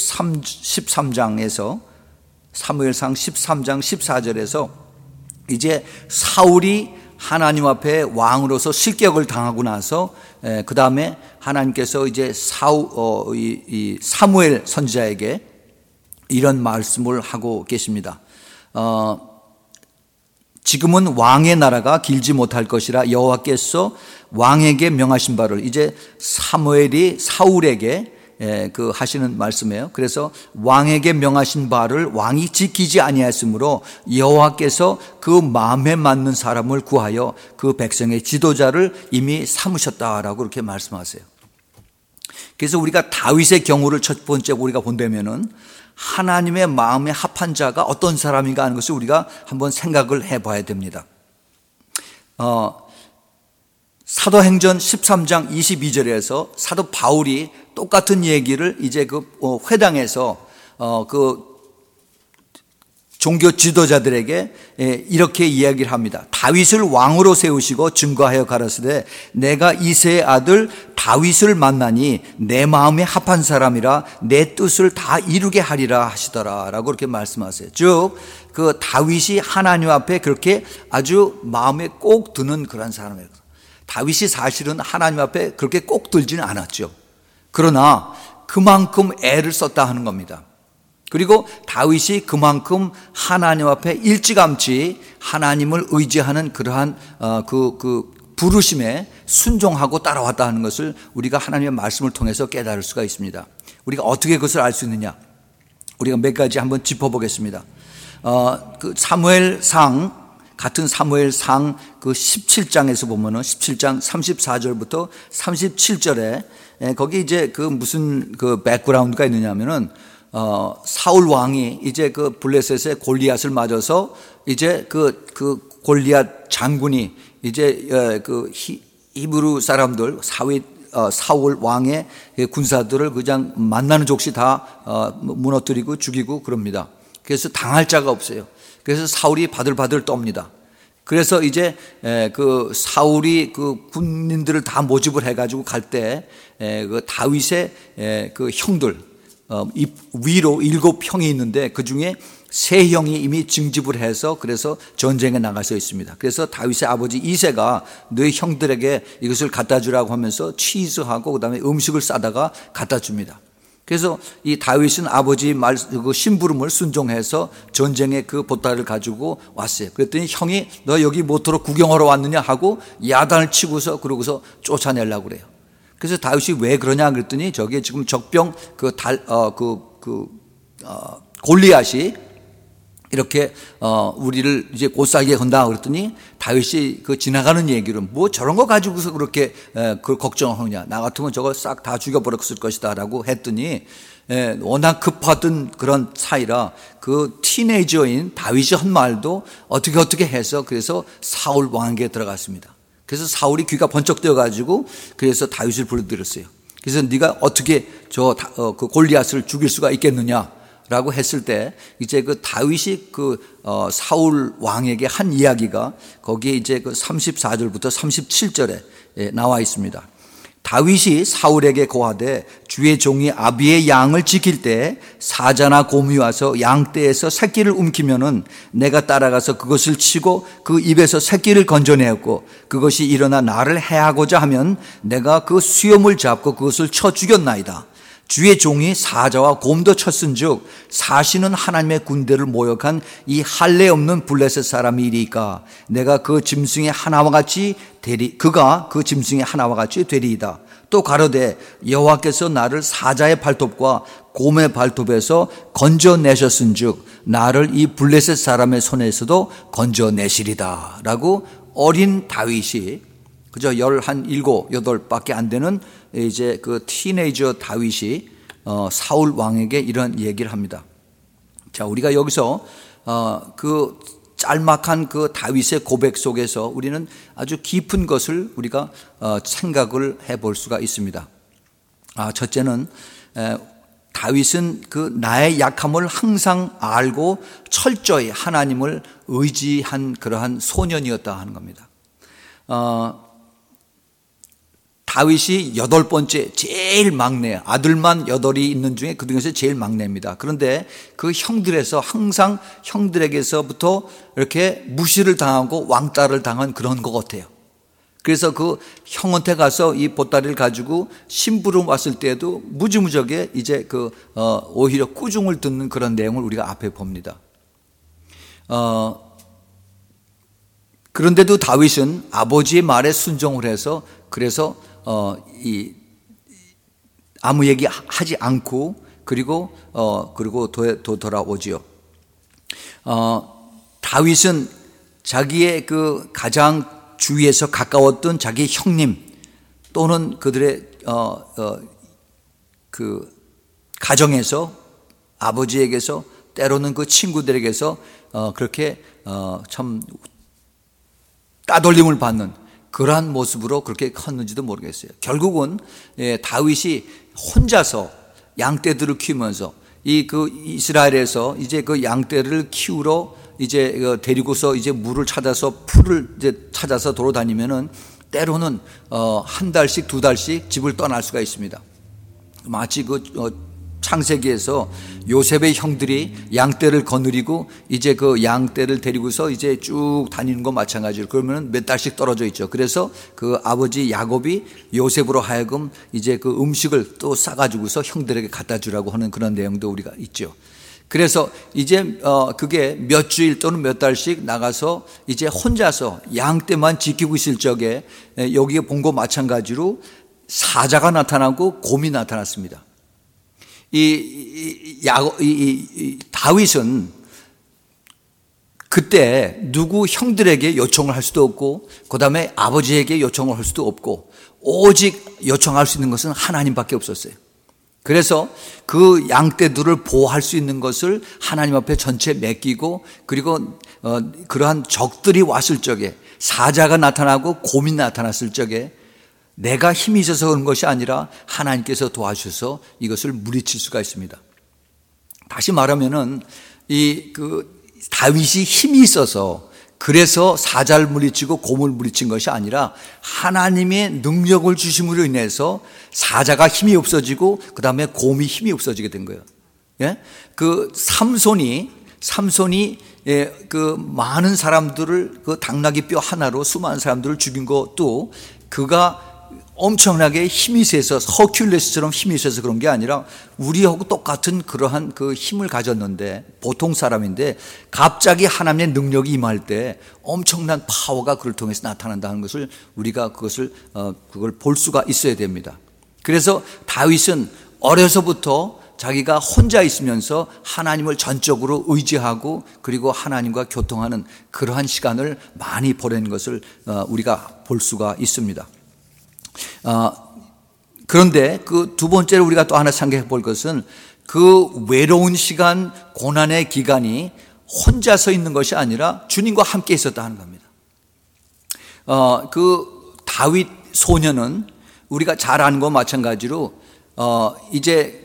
13장에서 사무엘상 13장 14절에서 이제 사울이 하나님 앞에 왕으로서 실격을 당하고 나서 그 다음에 하나님께서 이제 사무엘 선지자에게 이런 말씀을 하고 계십니다. 지금은 왕의 나라가 길지 못할 것이라 여호와께서 왕에게 명하신 바를 이제 사무엘이 사울에게 그 하시는 말씀이에요. 그래서 왕에게 명하신 바를 왕이 지키지 아니하였으므로 여호와께서 그 마음에 맞는 사람을 구하여 그 백성의 지도자를 이미 삼으셨다라고 그렇게 말씀하세요. 그래서 우리가 다윗의 경우를 첫 번째 우리가 본다면은 하나님의 마음에 합한 자가 어떤 사람인가 하는 것을 우리가 한번 생각을 해봐야 됩니다. 사도행전 13장 22절에서 사도 바울이 똑같은 얘기를 이제 그 회당에서 그 종교 지도자들에게 이렇게 이야기를 합니다. 다윗을 왕으로 세우시고 증거하여 가라사대 내가 이새의 아들 다윗을 만나니 내 마음에 합한 사람이라 내 뜻을 다 이루게 하리라 하시더라 라고 그렇게 말씀하세요. 즉 그 다윗이 하나님 앞에 그렇게 아주 마음에 꼭 드는 그런 사람이에요. 다윗이 사실은 하나님 앞에 그렇게 꼭 들지는 않았죠. 그러나 그만큼 애를 썼다 하는 겁니다. 그리고 다윗이 그만큼 하나님 앞에 일찌감치 하나님을 의지하는 그러한 그 부르심에 순종하고 따라왔다 하는 것을 우리가 하나님의 말씀을 통해서 깨달을 수가 있습니다. 우리가 어떻게 그것을 알 수 있느냐? 우리가 몇 가지 한번 짚어보겠습니다. 그 사무엘상 같은 사무엘상 그 17장에서 보면은 17장 34절부터 37절에 거기 이제 그 무슨 그 백그라운드가 있느냐면은 사울 왕이 이제 그 블레셋의 골리앗을 맞아서 이제 그 골리앗 장군이 이제 그 히브리 사람들 사울 왕의 군사들을 그냥 만나는 족시 다 무너뜨리고 죽이고 그럽니다. 그래서 당할 자가 없어요. 그래서 사울이 바들바들 떱니다. 그래서 이제 그 사울이 그 군인들을 다 모집을 해가지고 갈 때 그 다윗의 그 형들 위로 7형이 있는데 그 중에 3형이 이미 징집을 해서 그래서 전쟁에 나가서 있습니다. 그래서 다윗의 아버지 이새가 너희 형들에게 이것을 갖다 주라고 하면서 치즈하고 그다음에 음식을 싸다가 갖다 줍니다. 그래서 이 다윗은 아버지 말, 그 심부름을 순종해서 전쟁의 그 보따리를 가지고 왔어요. 그랬더니 형이 너 여기 모토로 구경하러 왔느냐 하고 야단을 치고서 그러고서 쫓아내려고 그래요. 그래서 다윗이 왜 그러냐 그랬더니 저게 지금 적병 골리앗이 이렇게 우리를 이제 못살게 건다 그랬더니 다윗이 그 지나가는 얘기로 뭐 저런 거 가지고서 그렇게 그걸 걱정하느냐, 나 같으면 저거 싹 다 죽여버렸을 것이다라고 했더니 워낙 급하던 그런 사이라 그 티네이저인 다윗이 한 말도 어떻게 해서 그래서 사울 왕에게 들어갔습니다. 그래서 사울이 귀가 번쩍 뜨어가지고 그래서 다윗을 불러들였어요. 그래서 네가 어떻게 그 골리앗을 죽일 수가 있겠느냐 라고 했을 때 이제 그 다윗이 사울 왕에게 한 이야기가 거기에 이제 그 34절부터 37절에 나와 있습니다. 다윗이 사울에게 고하되 주의 종이 아비의 양을 지킬 때 사자나 곰이 와서 양떼에서 새끼를 움키면은 내가 따라가서 그것을 치고 그 입에서 새끼를 건져내었고 그것이 일어나 나를 해하고자 하면 내가 그 수염을 잡고 그것을 쳐 죽였나이다. 주의 종이 사자와 곰도 쳤은즉 사시는 하나님의 군대를 모욕한 이 할례 없는 블레셋 사람이리까 내가 그 짐승의 하나와 같이 그가 그 짐승의 하나와 같이 되리이다. 또 가로되 여호와께서 나를 사자의 발톱과 곰의 발톱에서 건져내셨은즉 나를 이 블레셋 사람의 손에서도 건져내시리다 라고 어린 다윗이 그저 17, 8밖에 안 되는 이제 그 티네이저 다윗이 사울 왕에게 이런 얘기를 합니다. 자, 우리가 여기서 그 짤막한 그 다윗의 고백 속에서 우리는 아주 깊은 것을 우리가 생각을 해볼 수가 있습니다. 첫째는 다윗은 그 나의 약함을 항상 알고 철저히 하나님을 의지한 그러한 소년이었다 하는 겁니다. 다윗이 8번째 제일 막내, 아들만 8이 있는 중에 그 중에서 제일 막내입니다. 그런데 그 형들에서 항상 형들에게서부터 이렇게 무시를 당하고 왕따를 당한 그런 것 같아요. 그래서 그 형한테 가서 이 보따리를 가지고 심부름 왔을 때도 무지무지하게 이제 오히려 꾸중을 듣는 그런 내용을 우리가 앞에 봅니다. 그런데도 다윗은 아버지의 말에 순종을 해서 그래서 아무 얘기 하지 않고 그리고 돌아오지요. 다윗은 자기의 그 가장 주위에서 가까웠던 자기 형님 또는 그들의 그 가정에서 아버지에게서 때로는 그 친구들에게서 그렇게 참 따돌림을 받는 그러한 모습으로 그렇게 컸는지도 모르겠어요. 결국은 다윗이 혼자서 양떼들을 키우면서 이스라엘에서 이제 그 양떼를 키우러 이제 데리고서 이제 물을 찾아서 풀을 이제 찾아서 돌아다니면은 때로는 한 달씩 2달씩 집을 떠날 수가 있습니다. 마치 창세기에서 요셉의 형들이 양떼를 거느리고 이제 그 양떼를 데리고서 이제 쭉 다니는 거 마찬가지로 그러면 몇 달씩 떨어져 있죠. 그래서 그 아버지 야곱이 요셉으로 하여금 이제 그 음식을 또 싸가지고서 형들에게 갖다 주라고 하는 그런 내용도 우리가 있죠. 그래서 이제 그게 몇 주일 또는 몇 달씩 나가서 이제 혼자서 양떼만 지키고 있을 적에 여기에 본 거 마찬가지로 사자가 나타나고 곰이 나타났습니다. 다윗은 그때 누구 형들에게 요청을 할 수도 없고 그 다음에 아버지에게 요청을 할 수도 없고 오직 요청할 수 있는 것은 하나님밖에 없었어요. 그래서 그 양떼들을 보호할 수 있는 것을 하나님 앞에 전체 맡기고 그리고 그러한 적들이 왔을 적에 사자가 나타나고 곰이 나타났을 적에 내가 힘이 있어서 그런 것이 아니라 하나님께서 도와주셔서 이것을 물리칠 수가 있습니다. 다시 말하면은 다윗이 힘이 있어서 그래서 사자를 물리치고 곰을 물리친 것이 아니라 하나님의 능력을 주심으로 인해서 사자가 힘이 없어지고 그 다음에 곰이 힘이 없어지게 된 거예요. 예? 그 삼손이 그 많은 사람들을 그 당나귀 뼈 하나로 수많은 사람들을 죽인 것도 그가 엄청나게 힘이 세서 허큘레스처럼 힘이 세서 그런 게 아니라 우리하고 똑같은 그러한 그 힘을 가졌는데 보통 사람인데 갑자기 하나님의 능력이 임할 때 엄청난 파워가 그를 통해서 나타난다는 것을 우리가 그걸 볼 수가 있어야 됩니다. 그래서 다윗은 어려서부터 자기가 혼자 있으면서 하나님을 전적으로 의지하고 그리고 하나님과 교통하는 그러한 시간을 많이 보낸 것을 우리가 볼 수가 있습니다. 그런데 그 두 번째로 우리가 또 하나 생각해 볼 것은 그 외로운 시간, 고난의 기간이 혼자 서 있는 것이 아니라 주님과 함께 있었다는 겁니다. 그 다윗 소년은 우리가 잘 아는 것과 마찬가지로 이제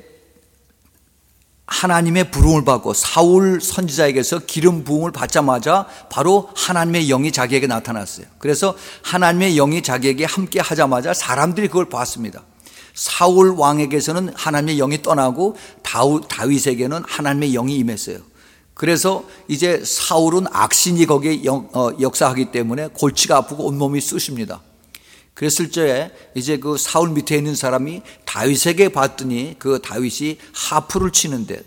하나님의 부름을 받고 사울 선지자에게서 기름 부음을 받자마자 바로 하나님의 영이 자기에게 나타났어요. 그래서 하나님의 영이 자기에게 함께 하자마자 사람들이 그걸 봤습니다. 사울 왕에게서는 하나님의 영이 떠나고 다윗에게는 하나님의 영이 임했어요. 그래서 이제 사울은 악신이 거기에 역사하기 때문에 골치가 아프고 온몸이 쑤십니다. 그랬을 적에 이제 그 사울 밑에 있는 사람이 다윗에게 봤더니 그 다윗이 하프를 치는데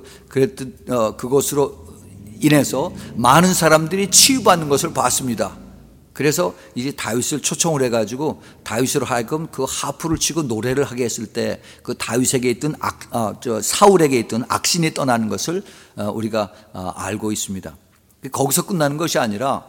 그것으로 인해서 많은 사람들이 치유받는 것을 봤습니다. 그래서 이제 다윗을 초청을 해가지고 다윗으로 하여금 그 하프를 치고 노래를 하게 했을 때 그 다윗에게 있던 사울에게 있던 악신이 떠나는 것을 우리가 알고 있습니다. 거기서 끝나는 것이 아니라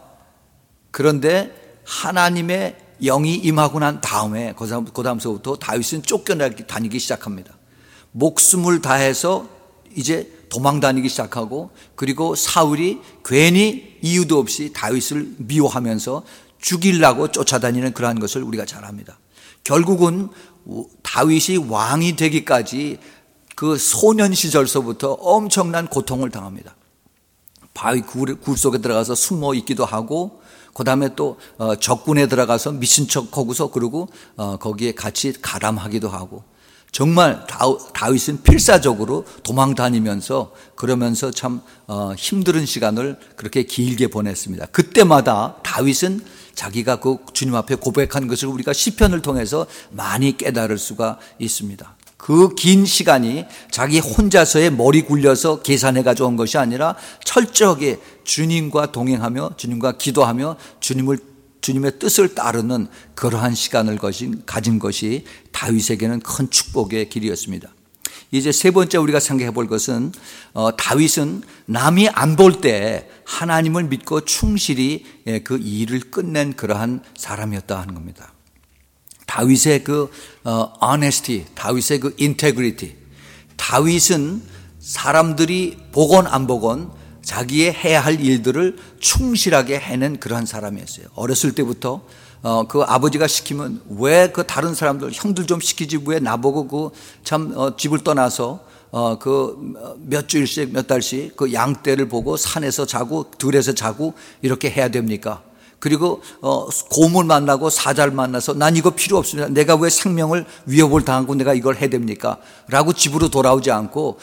그런데 하나님의 영이 임하고 난 다음에 그 다음서부터 다윗은 쫓겨다니기 시작합니다. 목숨을 다해서 이제 도망 다니기 시작하고 그리고 사울이 괜히 이유도 없이 다윗을 미워하면서 죽이려고 쫓아다니는 그러한 것을 우리가 잘 압니다. 결국은 다윗이 왕이 되기까지 그 소년 시절서부터 엄청난 고통을 당합니다. 바위 굴 속에 들어가서 숨어 있기도 하고 그 다음에 또 적군에 들어가서 미친 척하고서 그러고 거기에 같이 가담하기도 하고 정말 다윗은 필사적으로 도망 다니면서 그러면서 참 힘든 시간을 그렇게 길게 보냈습니다. 그때마다 다윗은 자기가 그 주님 앞에 고백한 것을 우리가 시편을 통해서 많이 깨달을 수가 있습니다. 그 긴 시간이 자기 혼자서의 머리 굴려서 계산해 가져온 것이 아니라 철저하게 주님과 동행하며 주님과 기도하며 주님의 뜻을 따르는 그러한 시간을 가진 것이 다윗에게는 큰 축복의 길이었습니다. 이제 세 번째 우리가 생각해 볼 것은 다윗은 남이 안 볼 때 하나님을 믿고 충실히 그 일을 끝낸 그러한 사람이었다 하는 겁니다. 다윗의 그 honesty, 다윗의 그 integrity, 다윗은 사람들이 보건 안 보건 자기의 해야 할 일들을 충실하게 해낸 그러한 사람이었어요. 어렸을 때부터 그 아버지가 시키면 왜 그 다른 사람들 형들 좀 시키지 왜 나보고 그 참 집을 떠나서 그 몇 주일씩 몇 달씩 그 양떼를 보고 산에서 자고 들에서 자고 이렇게 해야 됩니까? 그리고 곰을 만나고 사자를 만나서 난 이거 필요 없습니다. 내가 왜 생명을 위협을 당하고 내가 이걸 해야 됩니까? 라고 집으로 돌아오지 않고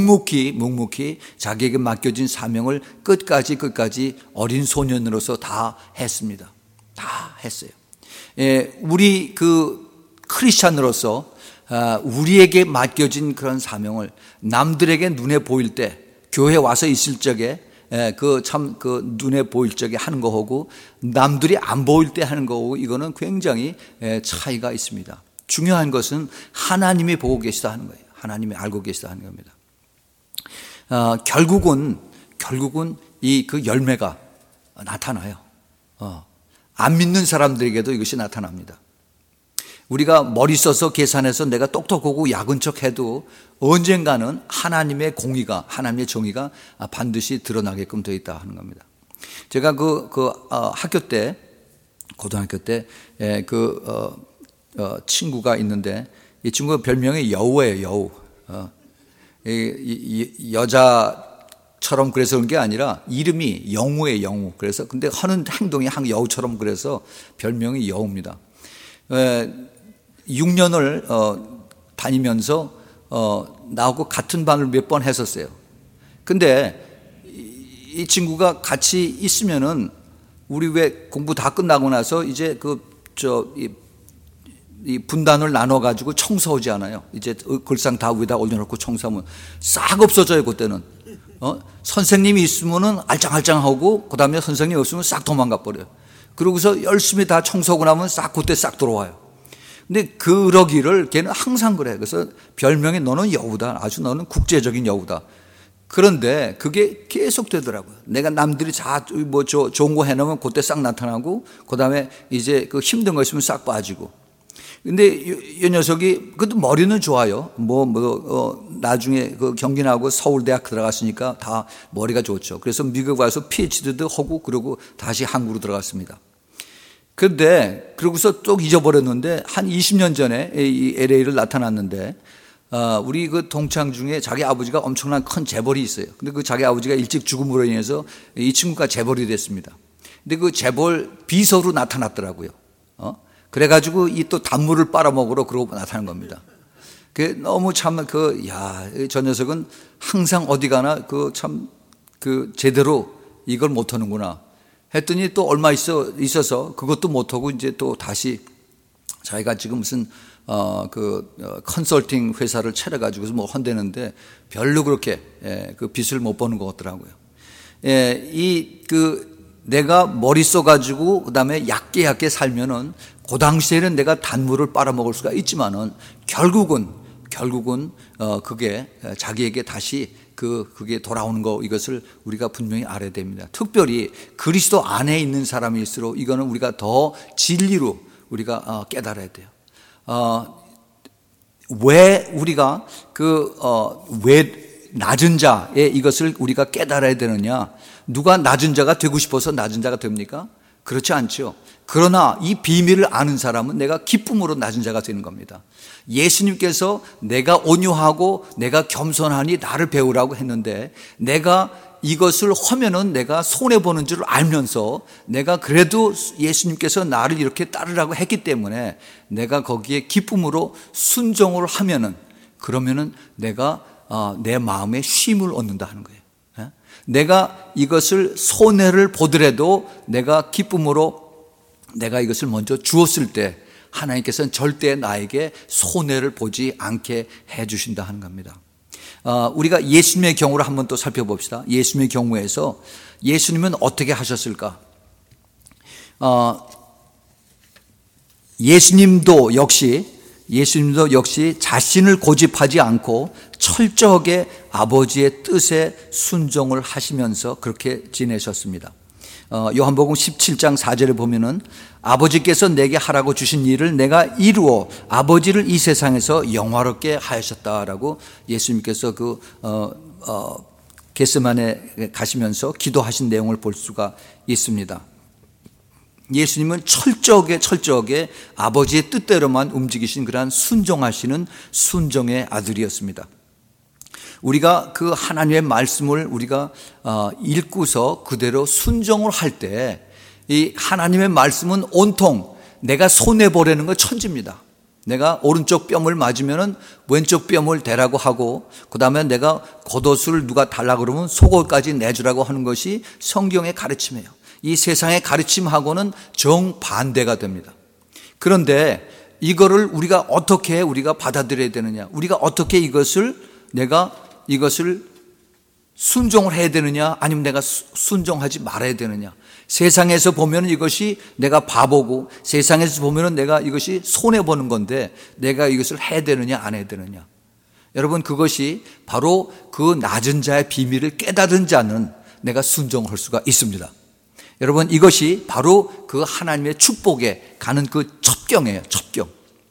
묵묵히 자기에게 맡겨진 사명을 끝까지 어린 소년으로서 다 했습니다. 다 했어요. 우리 그 크리스찬으로서 우리에게 맡겨진 그런 사명을 남들에게 눈에 보일 때 교회 와서 있을 적에 그 눈에 보일 적에 하는 거하고 남들이 안 보일 때 하는 거하고 이거는 굉장히 차이가 있습니다. 중요한 것은 하나님이 보고 계시다 하는 거예요. 하나님이 알고 계시다 하는 겁니다. 결국은 이 그 열매가 나타나요. 안 믿는 사람들에게도 이것이 나타납니다. 우리가 머리 써서 계산해서 내가 똑똑하고 야근 척해도 언젠가는 하나님의 공의가, 하나님의 정의가 반드시 드러나게끔 되어 있다 하는 겁니다. 제가 학교 때, 고등학교 때, 친구가 있는데, 이 친구가 별명이 여우예요, 여우. 여자처럼 그래서 그런 게 아니라 이름이 영우예요, 영우. 그래서 근데 하는 행동이 여우처럼 그래서 별명이 여우입니다. 6년을 다니면서 나하고 같은 반을 몇 번 했었어요. 근데 이 친구가 같이 있으면은 우리 왜 공부 다 끝나고 나서 이제 이 분단을 나눠가지고 청소하지 않아요. 이제 글상 다 위에다 올려놓고 청소하면 싹 없어져요, 그때는. 선생님이 있으면은 알짱알짱하고, 그 다음에 선생님이 없으면 싹 도망가 버려요. 그러고서 열심히 다 청소하고 나면 싹 그때 싹 들어와요. 근데 그러기를 걔는 항상 그래. 그래서 별명이 너는 여우다. 아주 너는 국제적인 여우다. 그런데 그게 계속 되더라고요. 내가 남들이 좋은 거 해놓으면 그때 싹 나타나고, 그 다음에 이제 그 힘든 거 있으면 싹 빠지고. 근데 이 녀석이, 그래도 머리는 좋아요. 나중에 그 경기 나고 서울대학 들어갔으니까 다 머리가 좋죠. 그래서 미국 와서 PhD도 하고, 그러고 다시 한국으로 들어갔습니다. 그런데, 그러고서 또 잊어버렸는데, 한 20년 전에 이 LA를 나타났는데, 우리 그 동창 중에 자기 아버지가 엄청난 큰 재벌이 있어요. 근데 그 자기 아버지가 일찍 죽음으로 인해서 이 친구가 재벌이 됐습니다. 근데 그 재벌 비서로 나타났더라고요. 그래가지고 이 또 단물을 빨아먹으러 그러고 나타난 겁니다. 그 너무 참 저 녀석은 항상 어디 가나 제대로 이걸 못하는구나 했더니 또 얼마 있어서 그것도 못하고 이제 또 다시 자기가 지금 무슨 컨설팅 회사를 차려가지고 뭐 헌대는데 별로 그렇게 그 빚을 못 버는 것 같더라고요. 내가 머리 써가지고 그 다음에 얕게 살면은 그 당시에는 내가 단물을 빨아먹을 수가 있지만은 결국은 그게 자기에게 다시 그게 돌아오는 거, 이것을 우리가 분명히 알아야 됩니다. 특별히 그리스도 안에 있는 사람일수록 이거는 우리가 더 진리로 우리가 깨달아야 돼요. 왜 우리가 왜 낮은 자의 이것을 우리가 깨달아야 되느냐? 누가 낮은 자가 되고 싶어서 낮은 자가 됩니까? 그렇지 않죠. 그러나 이 비밀을 아는 사람은 내가 기쁨으로 낮은 자가 되는 겁니다. 예수님께서 내가 온유하고 내가 겸손하니 나를 배우라고 했는데, 내가 이것을 하면은 내가 손해보는 줄 알면서 내가 그래도 예수님께서 나를 이렇게 따르라고 했기 때문에 내가 거기에 기쁨으로 순종을 하면은, 그러면은 내가 내 마음에 쉼을 얻는다 하는 거예요. 내가 이것을 손해를 보더라도 내가 기쁨으로 내가 이것을 먼저 주었을 때 하나님께서는 절대 나에게 손해를 보지 않게 해 주신다 하는 겁니다. 우리가 예수님의 경우를 한번 또 살펴봅시다. 예수님의 경우에서 예수님은 어떻게 하셨을까? 예수님도 역시 자신을 고집하지 않고 철저하게 아버지의 뜻에 순종을 하시면서 그렇게 지내셨습니다. 요한복음 17장 4절에 보면은 아버지께서 내게 하라고 주신 일을 내가 이루어 아버지를 이 세상에서 영화롭게 하셨다라고 예수님께서 겟세마네 가시면서 기도하신 내용을 볼 수가 있습니다. 예수님은 철저하게 아버지의 뜻대로만 움직이신 그러한 순종하시는 순종의 아들이었습니다. 우리가 그 하나님의 말씀을 우리가 읽고서 그대로 순종을 할 때 이 하나님의 말씀은 온통 내가 손해보려는 건 천지입니다. 내가 오른쪽 뼘을 맞으면 왼쪽 뼘을 대라고 하고, 그 다음에 내가 겉옷을 누가 달라고 그러면 속옷까지 내주라고 하는 것이 성경의 가르침이에요. 이 세상의 가르침하고는 정반대가 됩니다. 그런데 이거를 우리가 어떻게 우리가 받아들여야 되느냐, 우리가 어떻게 내가 이것을 순종을 해야 되느냐, 아니면 내가 순종하지 말아야 되느냐. 세상에서 보면 이것이 내가 바보고, 세상에서 보면 내가 이것이 손해보는 건데 내가 이것을 해야 되느냐 안 해야 되느냐. 여러분, 그것이 바로 그 낮은 자의 비밀을 깨달은 자는 내가 순종할 수가 있습니다. 여러분, 이것이 바로 그 하나님의 축복에 가는 그 첩경이에요. 첩경.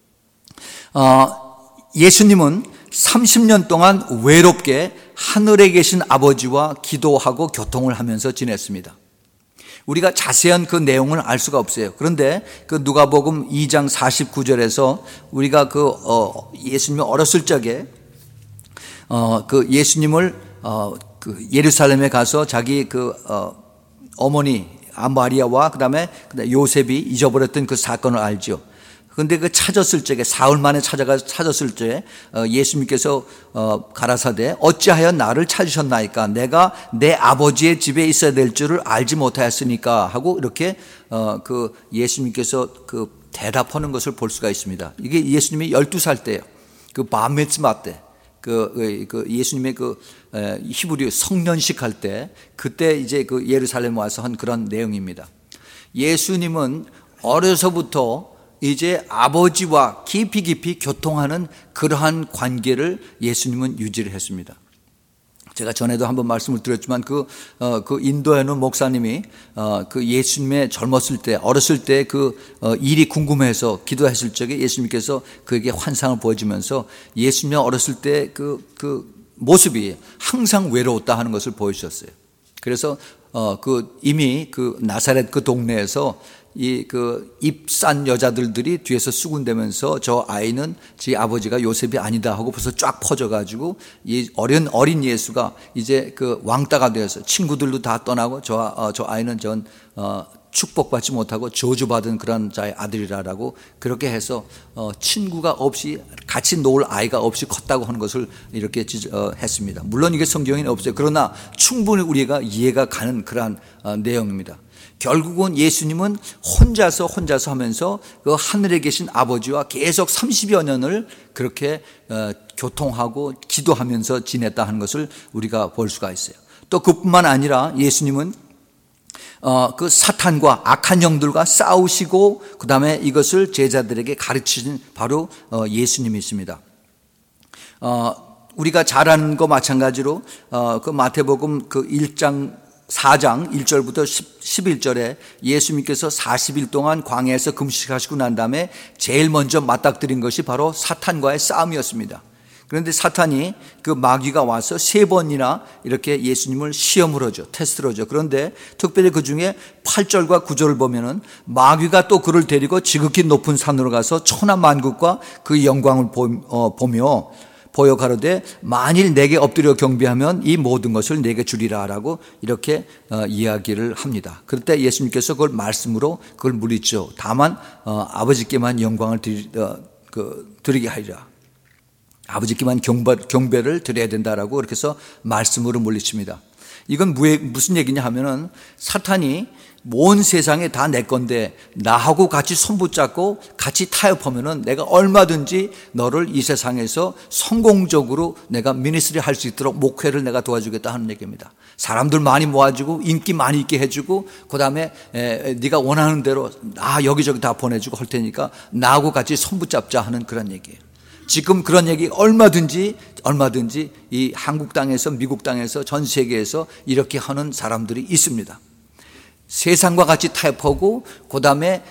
예수님은 30년 동안 외롭게 하늘에 계신 아버지와 기도하고 교통을 하면서 지냈습니다. 우리가 자세한 그 내용을 알 수가 없어요. 그런데 그 누가복음 2장 49절에서 우리가 예수님이 어렸을 적에 예수님을 예루살렘에 가서 자기 어머니 마리아와 그다음에 요셉이 잊어버렸던 그 사건을 알죠. 그런데 찾았을 적에, 사흘 만에 찾았을 적에 예수님께서 가라사대 어찌하여 나를 찾으셨나이까? 내가 내 아버지의 집에 있어야 될 줄을 알지 못하였으니까 하고 이렇게 예수님께서 대답하는 것을 볼 수가 있습니다. 이게 예수님이 12살 때예요. 그 바미츠마 때, 그 예수님의 히브리 성년식 할 때, 그때 이제 그 예루살렘 와서 한 그런 내용입니다. 예수님은 어려서부터 이제 아버지와 깊이 교통하는 그러한 관계를 예수님은 유지를 했습니다. 제가 전에도 한번 말씀을 드렸지만 그 인도에는 목사님이 그 예수님의 젊었을 때, 어렸을 때 일이 궁금해서 기도했을 적에 예수님께서 그에게 환상을 보여주면서 예수님의 어렸을 때 그 모습이 항상 외로웠다 하는 것을 보여주셨어요. 그래서 이미 그 나사렛 그 동네에서 입산 여자들이 뒤에서 수군대면서 저 아이는 제 아버지가 요셉이 아니다 하고 벌써 쫙 퍼져가지고 이 어린 예수가 이제 그 왕따가 되어서 친구들도 다 떠나고 저 아이는 축복받지 못하고 저주받은 그런 자의 아들이라고 그렇게 해서 친구가 없이 같이 놀 아이가 없이 컸다고 하는 것을 이렇게 했습니다. 물론 이게 성경에는 없어요. 그러나 충분히 우리가 이해가 가는 그러한 내용입니다. 결국은 예수님은 혼자서 하면서 그 하늘에 계신 아버지와 계속 30여 년을 그렇게 교통하고 기도하면서 지냈다 하는 것을 우리가 볼 수가 있어요. 또 그뿐만 아니라 예수님은 그 사탄과 악한 영들과 싸우시고 그 다음에 이것을 제자들에게 가르치신 바로 예수님이십니다. 우리가 잘 아는 거 마찬가지로 그 마태복음 그 4장 1절부터 11절에 예수님께서 40일 동안 광야에서 금식하시고 난 다음에 제일 먼저 맞닥뜨린 것이 바로 사탄과의 싸움이었습니다. 그런데 사탄이 그 마귀가 와서 3번이나 이렇게 예수님을 시험을 하죠. 테스트를 하죠. 그런데 특별히 그 중에 8절과 9절을 보면은 마귀가 또 그를 데리고 지극히 높은 산으로 가서 천하만국과 그 영광을 보여 가로되 만일 내게 엎드려 경배하면 이 모든 것을 내게 주리라 라고 이렇게 이야기를 합니다. 그럴 때 예수님께서 그걸 말씀으로 그걸 물리쳐 다만 아버지께만 영광을 드리게 하리라. 아버지께만 경배를 드려야 된다라고 그렇게 해서 말씀으로 물리칩니다. 이건 무슨 얘기냐 하면은 사탄이 온 세상에 다 내 건데 나하고 같이 손 붙잡고 같이 타협하면은 내가 얼마든지 너를 이 세상에서 성공적으로 내가 미니스트리 할 수 있도록 목회를 내가 도와주겠다 하는 얘기입니다. 사람들 많이 모아주고 인기 많이 있게 해주고 그 다음에 네가 원하는 대로 나 여기저기 다 보내주고 할 테니까 나하고 같이 손 붙잡자 하는 그런 얘기예요. 지금 그런 얘기 얼마든지 이 한국 땅에서 미국 땅에서 전 세계에서 이렇게 하는 사람들이 있습니다. 세상과 같이 타협하고 그다음에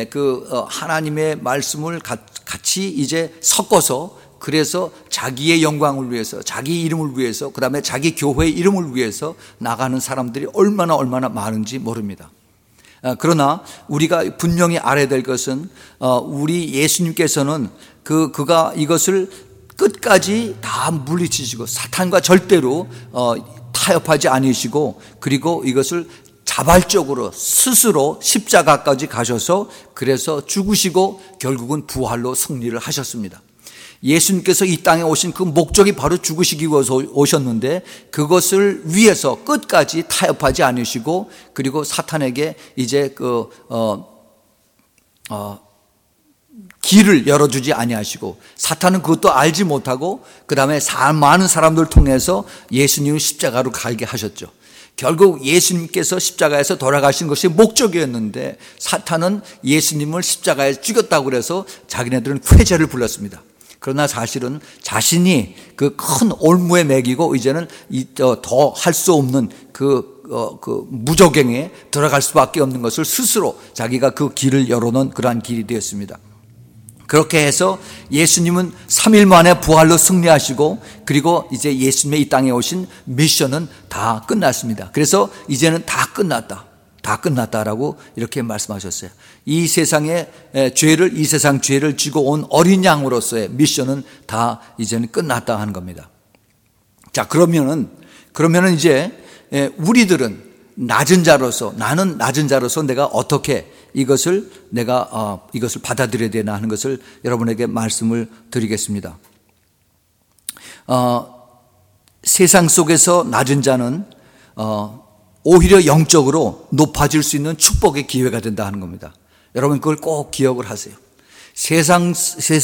하나님의 말씀을 같이 이제 섞어서 그래서 자기의 영광을 위해서 자기 이름을 위해서 그다음에 자기 교회의 이름을 위해서 나가는 사람들이 얼마나 많은지 모릅니다. 그러나 우리가 분명히 알아야 될 것은 우리 예수님께서는 그가 이것을 끝까지 다 물리치시고 사탄과 절대로 타협하지 않으시고 그리고 이것을 자발적으로 스스로 십자가까지 가셔서 그래서 죽으시고 결국은 부활로 승리를 하셨습니다. 예수님께서 이 땅에 오신 그 목적이 바로 죽으시기 위해서 오셨는데 그것을 위해서 끝까지 타협하지 않으시고 그리고 사탄에게 이제 길을 열어주지 아니하시고 사탄은 그것도 알지 못하고 그 다음에 많은 사람들을 통해서 예수님을 십자가로 가게 하셨죠. 결국 예수님께서 십자가에서 돌아가신 것이 목적이었는데 사탄은 예수님을 십자가에 죽였다고 그래서 자기네들은 회죄를 불렀습니다. 그러나 사실은 자신이 그 큰 올무에 매기고 이제는 더 할 수 없는 그 무저갱에 들어갈 수밖에 없는 것을 스스로 자기가 그 길을 열어놓은 그러한 길이 되었습니다. 그렇게 해서 예수님은 3일 만에 부활로 승리하시고 그리고 이제 예수님의 이 땅에 오신 미션은 다 끝났습니다. 그래서 이제는 다 끝났다라고 이렇게 말씀하셨어요. 이 세상 죄를 지고 온 어린 양으로서의 미션은 다 이제는 끝났다 하는 겁니다. 자, 그러면은 이제 우리들은 나는 낮은 자로서 내가 어떻게 이것을 받아들여야 되나 하는 것을 여러분에게 말씀을 드리겠습니다. 세상 속에서 낮은 자는 오히려 영적으로 높아질 수 있는 축복의 기회가 된다 하는 겁니다. 여러분 그걸 꼭 기억을 하세요. 세상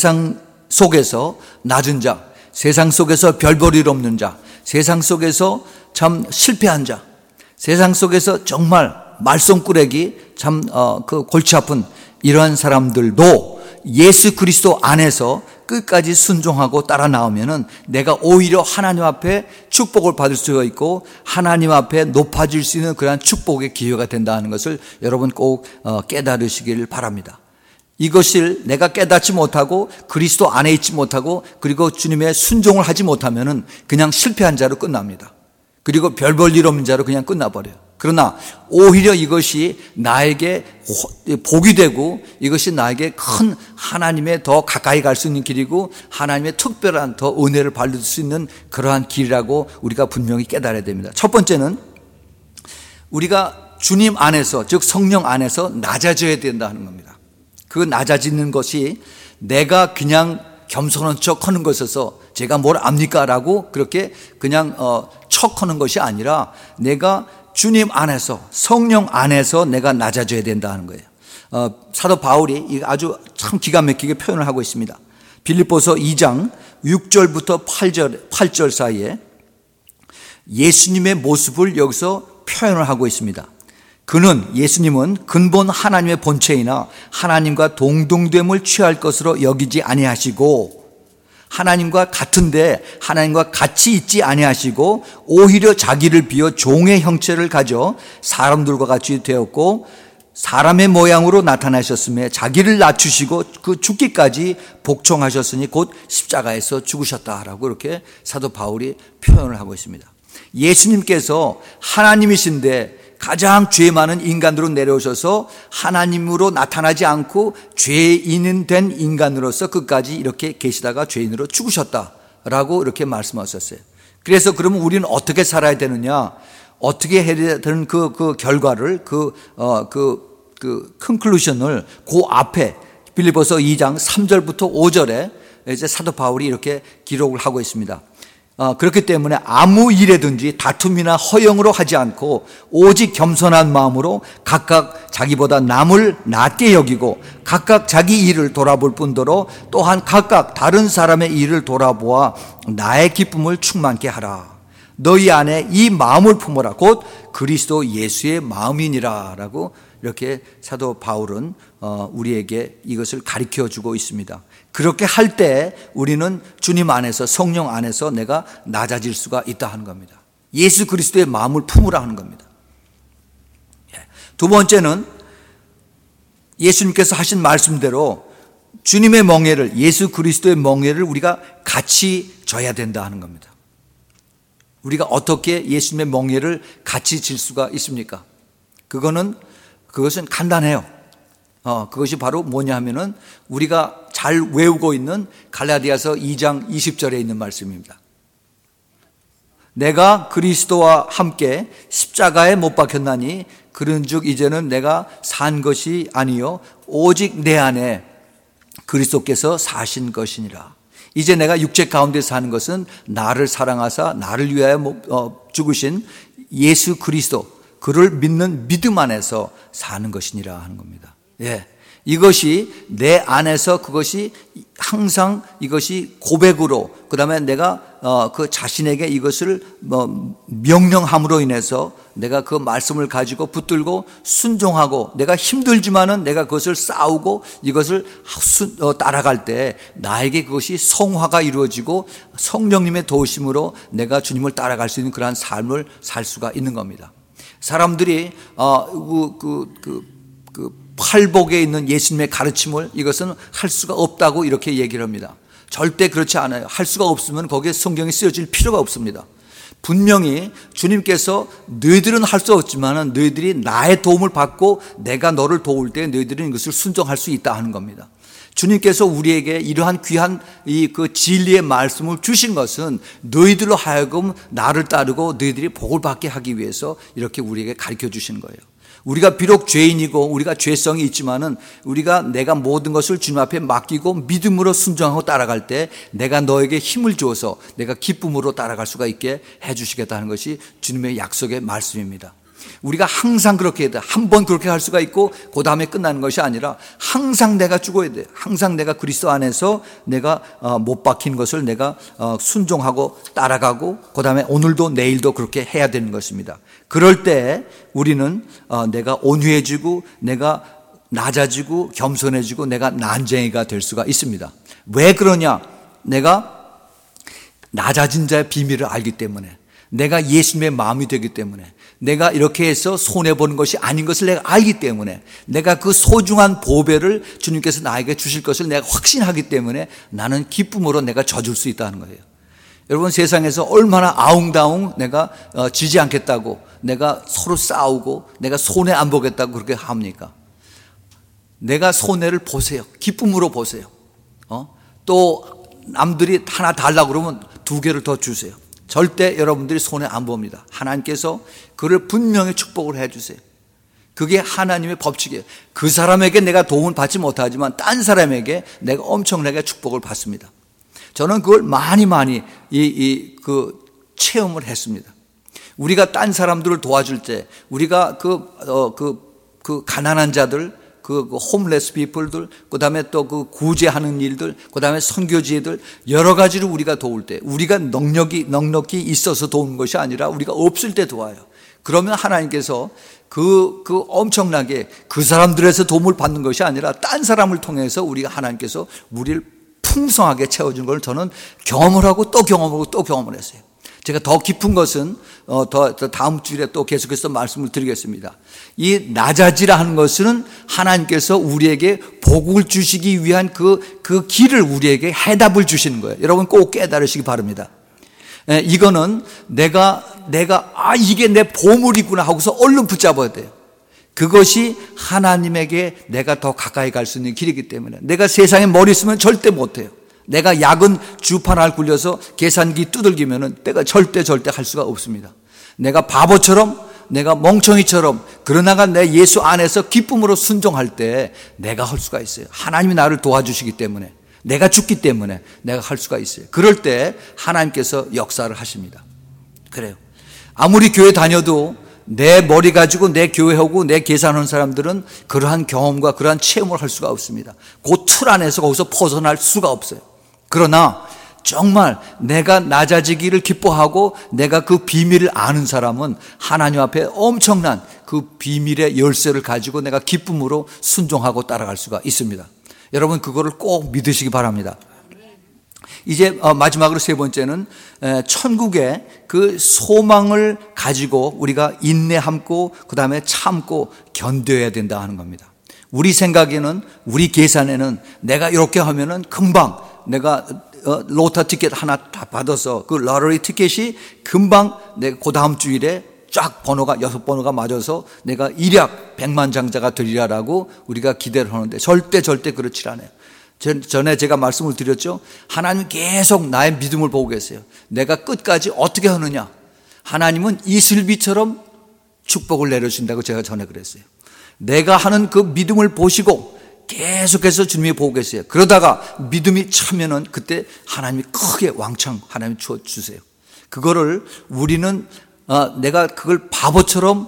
속에서 낮은 자, 세상 속에서 별 볼 일 없는 자, 세상 속에서 참 실패한 자, 세상 속에서 정말 말썽꾸러기 참 그 골치 아픈 이러한 사람들도 예수 그리스도 안에서 끝까지 순종하고 따라 나오면은 내가 오히려 하나님 앞에 축복을 받을 수가 있고 하나님 앞에 높아질 수 있는 그러한 축복의 기회가 된다는 것을 여러분 꼭 깨달으시기를 바랍니다. 이것을 내가 깨닫지 못하고 그리스도 안에 있지 못하고 그리고 주님의 순종을 하지 못하면은 그냥 실패한 자로 끝납니다. 그리고 별 볼 일 없는 자로 그냥 끝나버려요. 그러나 오히려 이것이 나에게 복이 되고 이것이 나에게 큰 하나님의 더 가까이 갈 수 있는 길이고 하나님의 특별한 더 은혜를 받을 수 있는 그러한 길이라고 우리가 분명히 깨달아야 됩니다. 첫 번째는 우리가 주님 안에서 즉 성령 안에서 낮아져야 된다는 겁니다. 그 낮아지는 것이 내가 그냥 겸손한 척 하는 것에서 제가 뭘 압니까? 라고 그렇게 그냥 척하는 것이 아니라 내가 주님 안에서 성령 안에서 내가 낮아져야 된다는 거예요. 사도 바울이 아주 참 기가 막히게 표현을 하고 있습니다. 빌립보서 2장 6절부터 8절 사이에 예수님의 모습을 여기서 표현을 하고 있습니다. 예수님은 근본 하나님의 본체이나 하나님과 동등됨을 취할 것으로 여기지 아니하시고 하나님과 같은데 하나님과 같이 있지 아니하시고 오히려 자기를 비워 종의 형체를 가져 사람들과 같이 되었고 사람의 모양으로 나타나셨으며 자기를 낮추시고 그 죽기까지 복종하셨으니 곧 십자가에서 죽으셨다라고 이렇게 사도 바울이 표현을 하고 있습니다. 예수님께서 하나님이신데 가장 죄 많은 인간으로 내려오셔서 하나님으로 나타나지 않고 죄인은 된 인간으로서 끝까지 이렇게 계시다가 죄인으로 죽으셨다라고 이렇게 말씀하셨어요. 그래서 그러면 우리는 어떻게 살아야 되느냐? 어떻게 해야 되는 그 결과를 그 컨클루션을 그 앞에 빌립보서 2장 3절부터 5절에 이제 사도 바울이 이렇게 기록을 하고 있습니다. 그렇기 때문에 아무 일에든지 다툼이나 허영으로 하지 않고 오직 겸손한 마음으로 각각 자기보다 남을 낮게 여기고 각각 자기 일을 돌아볼 뿐더러 또한 각각 다른 사람의 일을 돌아보아 나의 기쁨을 충만케 하라. 너희 안에 이 마음을 품어라. 곧 그리스도 예수의 마음이니라 라고 이렇게 사도 바울은 우리에게 이것을 가르쳐주고 있습니다. 그렇게 할 때 우리는 주님 안에서 성령 안에서 내가 낮아질 수가 있다 하는 겁니다. 예수 그리스도의 마음을 품으라 하는 겁니다. 두 번째는 예수님께서 하신 말씀대로 주님의 멍에를 예수 그리스도의 멍에를 우리가 같이 져야 된다 하는 겁니다. 우리가 어떻게 예수님의 멍에를 같이 질 수가 있습니까? 그것은 간단해요. 그것이 바로 뭐냐 하면은 우리가 잘 외우고 있는 갈라디아서 2장 20절에 있는 말씀입니다. 내가 그리스도와 함께 십자가에 못 박혔나니 그런즉 이제는 내가 산 것이 아니요 오직 내 안에 그리스도께서 사신 것이니라. 이제 내가 육체 가운데 사는 것은 나를 사랑하사 나를 위하여 죽으신 예수 그리스도 그를 믿는 믿음 안에서 사는 것이니라 하는 겁니다. 이것이 내 안에서 그것이 항상 이것이 고백으로 그다음에 내가 그 자신에게 이것을 명령함으로 인해서 내가 그 말씀을 가지고 붙들고 순종하고 내가 힘들지만은 내가 그것을 싸우고 이것을 따라갈 때 나에게 그것이 성화가 이루어지고 성령님의 도우심으로 내가 주님을 따라갈 수 있는 그러한 삶을 살 수가 있는 겁니다. 사람들이 팔복에 있는 예수님의 가르침을 이것은 할 수가 없다고 이렇게 얘기를 합니다. 절대 그렇지 않아요. 할 수가 없으면 거기에 성경이 쓰여질 필요가 없습니다. 분명히 주님께서 너희들은 할 수 없지만 너희들이 나의 도움을 받고 내가 너를 도울 때 너희들은 이것을 순종할 수 있다 하는 겁니다. 주님께서 우리에게 이러한 귀한 그 진리의 말씀을 주신 것은 너희들로 하여금 나를 따르고 너희들이 복을 받게 하기 위해서 이렇게 우리에게 가르쳐 주시는 거예요. 우리가 비록 죄인이고 우리가 죄성이 있지만은 우리가 내가 모든 것을 주님 앞에 맡기고 믿음으로 순종하고 따라갈 때 내가 너에게 힘을 주어서 내가 기쁨으로 따라갈 수가 있게 해 주시겠다는 것이 주님의 약속의 말씀입니다. 우리가 항상 그렇게 해야 돼. 한 번 그렇게 할 수가 있고 그 다음에 끝나는 것이 아니라 항상 내가 죽어야 돼. 항상 내가 그리스도 안에서 내가 못 박힌 것을 내가 순종하고 따라가고 그 다음에 오늘도 내일도 그렇게 해야 되는 것입니다. 그럴 때 우리는 내가 온유해지고 내가 낮아지고 겸손해지고 내가 난쟁이가 될 수가 있습니다. 왜 그러냐? 내가 낮아진 자의 비밀을 알기 때문에, 내가 예수님의 마음이 되기 때문에, 내가 이렇게 해서 손해보는 것이 아닌 것을 내가 알기 때문에, 내가 그 소중한 보배를 주님께서 나에게 주실 것을 내가 확신하기 때문에 나는 기쁨으로 내가 져줄 수 있다는 거예요. 여러분, 세상에서 얼마나 아웅다웅 내가 지지 않겠다고, 내가 서로 싸우고 내가 손해 안 보겠다고 그렇게 합니까? 내가 손해를 보세요. 기쁨으로 보세요. 또 남들이 하나 달라고 그러면 2개를 더 주세요. 절대 여러분들이 손해 안 봅니다. 하나님께서 그를 분명히 축복을 해 주세요. 그게 하나님의 법칙이에요. 그 사람에게 내가 도움을 받지 못하지만 딴 사람에게 내가 엄청나게 축복을 받습니다. 저는 그걸 많이 체험을 했습니다. 우리가 딴 사람들을 도와줄 때, 우리가 그 가난한 자들, 그 홈레스 피플들, 그 다음에 또 그 구제하는 일들, 그 다음에 선교지들, 여러 가지로 우리가 도울 때, 우리가 넉넉히 있어서 도우는 것이 아니라 우리가 없을 때 도와요. 그러면 하나님께서 그 엄청나게 그 사람들에서 도움을 받는 것이 아니라 딴 사람을 통해서 하나님께서 우리를 풍성하게 채워준 걸 저는 경험을 하고 또 경험하고 또 경험을 했어요. 제가 더 깊은 것은 더 다음 주일에 또 계속해서 말씀을 드리겠습니다. 이 낮아지라 하는 것은 하나님께서 우리에게 복을 주시기 위한 그 길을 우리에게 해답을 주시는 거예요. 여러분 꼭 깨달으시기 바랍니다. 이거는 내가 이게 내 보물이구나 하고서 얼른 붙잡아야 돼요. 그것이 하나님에게 내가 더 가까이 갈 수 있는 길이기 때문에, 내가 세상에 머리 쓰면 절대 못해요. 내가 야근 주판을 굴려서 계산기 두들기면은 내가 절대 할 수가 없습니다. 내가 바보처럼, 내가 멍청이처럼, 그러나가 내 예수 안에서 기쁨으로 순종할 때 내가 할 수가 있어요. 하나님이 나를 도와주시기 때문에, 내가 죽기 때문에 내가 할 수가 있어요. 그럴 때 하나님께서 역사를 하십니다. 그래요. 아무리 교회 다녀도 내 머리 가지고 내 교회하고 내 계산하는 사람들은 그러한 경험과 그러한 체험을 할 수가 없습니다. 그 틀 안에서 거기서 벗어날 수가 없어요. 그러나 정말 내가 낮아지기를 기뻐하고 내가 그 비밀을 아는 사람은 하나님 앞에 엄청난 그 비밀의 열쇠를 가지고 내가 기쁨으로 순종하고 따라갈 수가 있습니다. 여러분 그거를 꼭 믿으시기 바랍니다. 이제 마지막으로 3번째는 천국의 그 소망을 가지고 우리가 인내함고 그 다음에 참고 견뎌야 된다 하는 겁니다. 우리 생각에는, 우리 계산에는 내가 이렇게 하면은 금방 내가 로터 티켓 하나 다 받아서 그 러터리 티켓이 금방 내가 그 다음 주일에 쫙 6번호가 맞아서 내가 일약 백만장자가 되리라라고 우리가 기대를 하는데 절대 그렇지 않아요. 전에 제가 말씀을 드렸죠. 하나님 계속 나의 믿음을 보고 계세요. 내가 끝까지 어떻게 하느냐. 하나님은 이슬비처럼 축복을 내려주신다고 제가 전에 그랬어요. 내가 하는 그 믿음을 보시고 계속해서 주님이 보고 계세요. 그러다가 믿음이 차면은 그때 하나님이 크게 왕창 하나님 주세요. 그거를 우리는 내가 그걸 바보처럼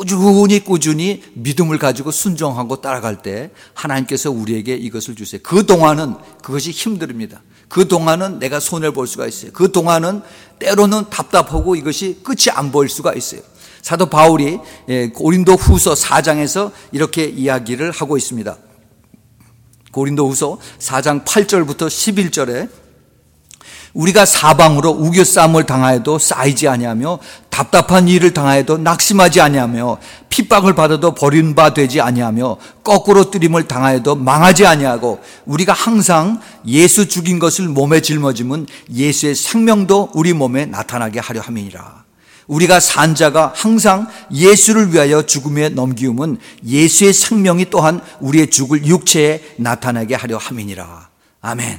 꾸준히 믿음을 가지고 순종하고 따라갈 때 하나님께서 우리에게 이것을 주세요. 그동안은 그것이 힘듭니다. 그동안은 내가 손해를 볼 수가 있어요. 그동안은 때로는 답답하고 이것이 끝이 안 보일 수가 있어요. 사도 바울이 고린도 후서 4장에서 이렇게 이야기를 하고 있습니다. 고린도 후서 4장 8절부터 11절에 우리가 사방으로 우겨싸움을 당하여도 쌓이지 아니하며 답답한 일을 당하여도 낙심하지 아니하며 핍박을 받아도 버린 바 되지 아니하며 거꾸로 뜨림을 당하여도 망하지 아니하고 우리가 항상 예수 죽인 것을 몸에 짊어지면 예수의 생명도 우리 몸에 나타나게 하려 함이니라. 우리가 산 자가 항상 예수를 위하여 죽음에 넘기움은 예수의 생명이 또한 우리의 죽을 육체에 나타나게 하려 함이니라. 아멘.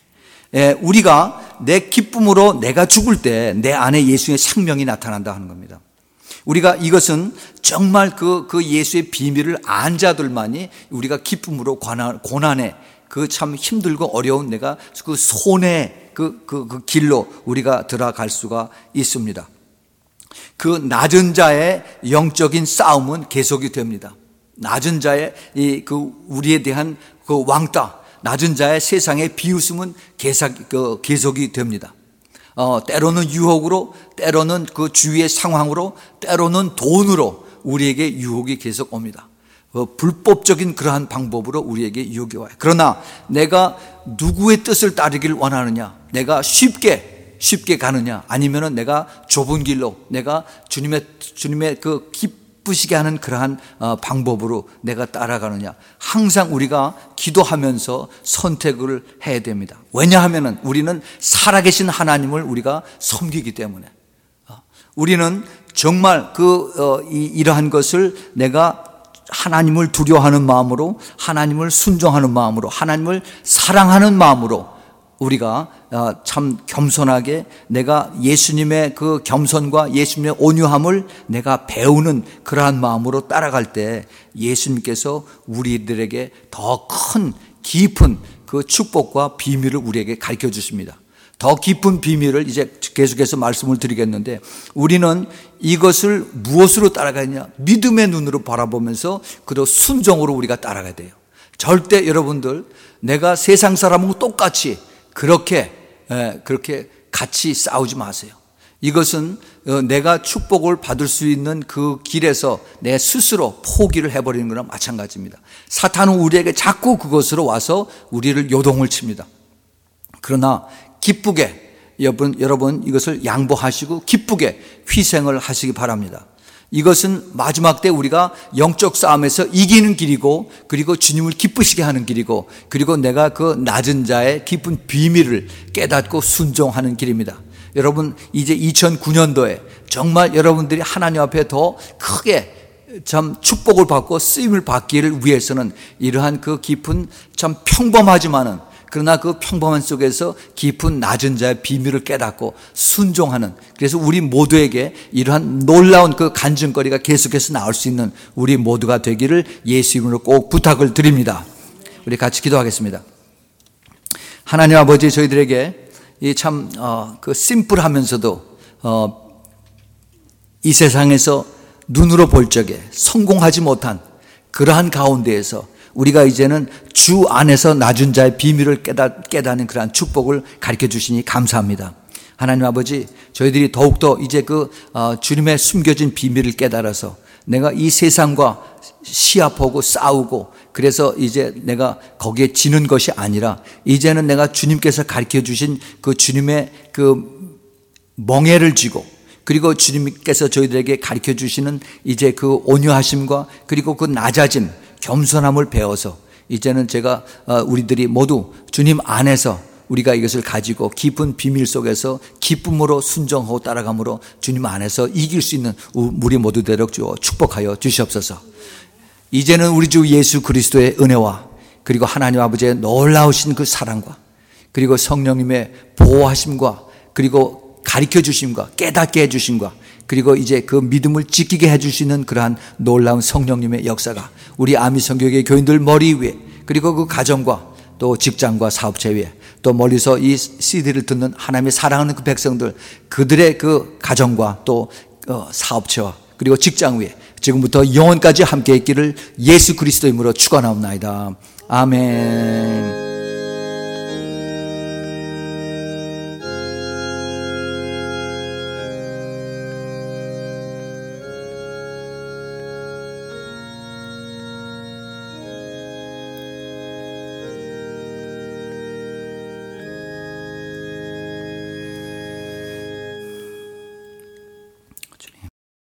우리가 내 기쁨으로 내가 죽을 때 내 안에 예수의 생명이 나타난다 하는 겁니다. 우리가 이것은 정말 그 예수의 비밀을 안 자들만이 우리가 기쁨으로 고난에 그 참 힘들고 어려운 내가 그 손해 그 길로 우리가 들어갈 수가 있습니다. 그 낮은 자의 영적인 싸움은 계속이 됩니다. 낮은 자의 우리에 대한 그 왕따, 낮은 자의 세상의 비웃음은 계속이 됩니다. 때로는 유혹으로, 때로는 그 주위의 상황으로, 때로는 돈으로 우리에게 유혹이 계속 옵니다. 불법적인 그러한 방법으로 우리에게 유혹이 와요. 그러나 내가 누구의 뜻을 따르길 원하느냐, 내가 쉽게 가느냐, 아니면은 내가 좁은 길로, 내가 주님의 그 기쁘시게 하는 그러한 방법으로 내가 따라가느냐, 항상 우리가 기도하면서 선택을 해야 됩니다. 왜냐하면은 우리는 살아계신 하나님을 우리가 섬기기 때문에, 우리는 정말 이러한 것을 내가 하나님을 두려워하는 마음으로, 하나님을 순종하는 마음으로, 하나님을 사랑하는 마음으로 우리가 참 겸손하게 내가 예수님의 그 겸손과 예수님의 온유함을 내가 배우는 그러한 마음으로 따라갈 때 예수님께서 우리들에게 더 큰 깊은 그 축복과 비밀을 우리에게 가르쳐 주십니다. 더 깊은 비밀을 이제 계속해서 말씀을 드리겠는데, 우리는 이것을 무엇으로 따라가느냐, 믿음의 눈으로 바라보면서 그리고 순종으로 우리가 따라가야 돼요. 절대 여러분들 내가 세상 사람하고 똑같이 그렇게 같이 싸우지 마세요. 이것은 내가 축복을 받을 수 있는 그 길에서 내 스스로 포기를 해버리는 거랑 마찬가지입니다. 사탄은 우리에게 자꾸 그것으로 와서 우리를 요동을 칩니다. 그러나 기쁘게 여러분 이것을 양보하시고 기쁘게 희생을 하시기 바랍니다. 이것은 마지막 때 우리가 영적 싸움에서 이기는 길이고, 그리고 주님을 기쁘시게 하는 길이고, 그리고 내가 그 낮은 자의 깊은 비밀을 깨닫고 순종하는 길입니다. 여러분, 이제 2009년도에 정말 여러분들이 하나님 앞에 더 크게 참 축복을 받고 쓰임을 받기를 위해서는 이러한 그 깊은, 참 평범하지만은 그러나 그 평범한 속에서 깊은 낮은 자의 비밀을 깨닫고 순종하는, 그래서 우리 모두에게 이러한 놀라운 그 간증거리가 계속해서 나올 수 있는 우리 모두가 되기를 예수 이름으로 꼭 부탁을 드립니다. 우리 같이 기도하겠습니다. 하나님 아버지, 저희들에게 이 참 그 심플하면서도 이 세상에서 눈으로 볼 적에 성공하지 못한 그러한 가운데에서 우리가 이제는 주 안에서 낮은 자의 비밀을 깨닫는 그러한 축복을 가르쳐 주시니 감사합니다. 하나님 아버지, 저희들이 더욱더 이제 주님의 숨겨진 비밀을 깨달아서 내가 이 세상과 시합하고 싸우고, 그래서 이제 내가 거기에 지는 것이 아니라 이제는 내가 주님께서 가르쳐 주신 그 주님의 그 멍에를 쥐고, 그리고 주님께서 저희들에게 가르쳐 주시는 이제 그 온유하심과 그리고 그 낮아짐, 겸손함을 배워서 이제는 우리들이 모두 주님 안에서 우리가 이것을 가지고 깊은 비밀 속에서 기쁨으로 순종하고 따라감으로 주님 안에서 이길 수 있는 우리 모두 되도록 축복하여 주시옵소서. 이제는 우리 주 예수 그리스도의 은혜와 그리고 하나님 아버지의 놀라우신 그 사랑과 그리고 성령님의 보호하심과 그리고 가르쳐 주심과 깨닫게 해 주심과 그리고 이제 그 믿음을 지키게 해 주시는 그러한 놀라운 성령님의 역사가 우리 아미성교회 교인들 머리 위에, 그리고 그 가정과 또 직장과 사업체 위에, 또 멀리서 이 CD를 듣는 하나님의 사랑하는 그 백성들, 그들의 그 가정과 또 사업체와 그리고 직장 위에 지금부터 영원까지 함께 있기를 예수 그리스도 이름으로 축원하옵나이다. 아멘.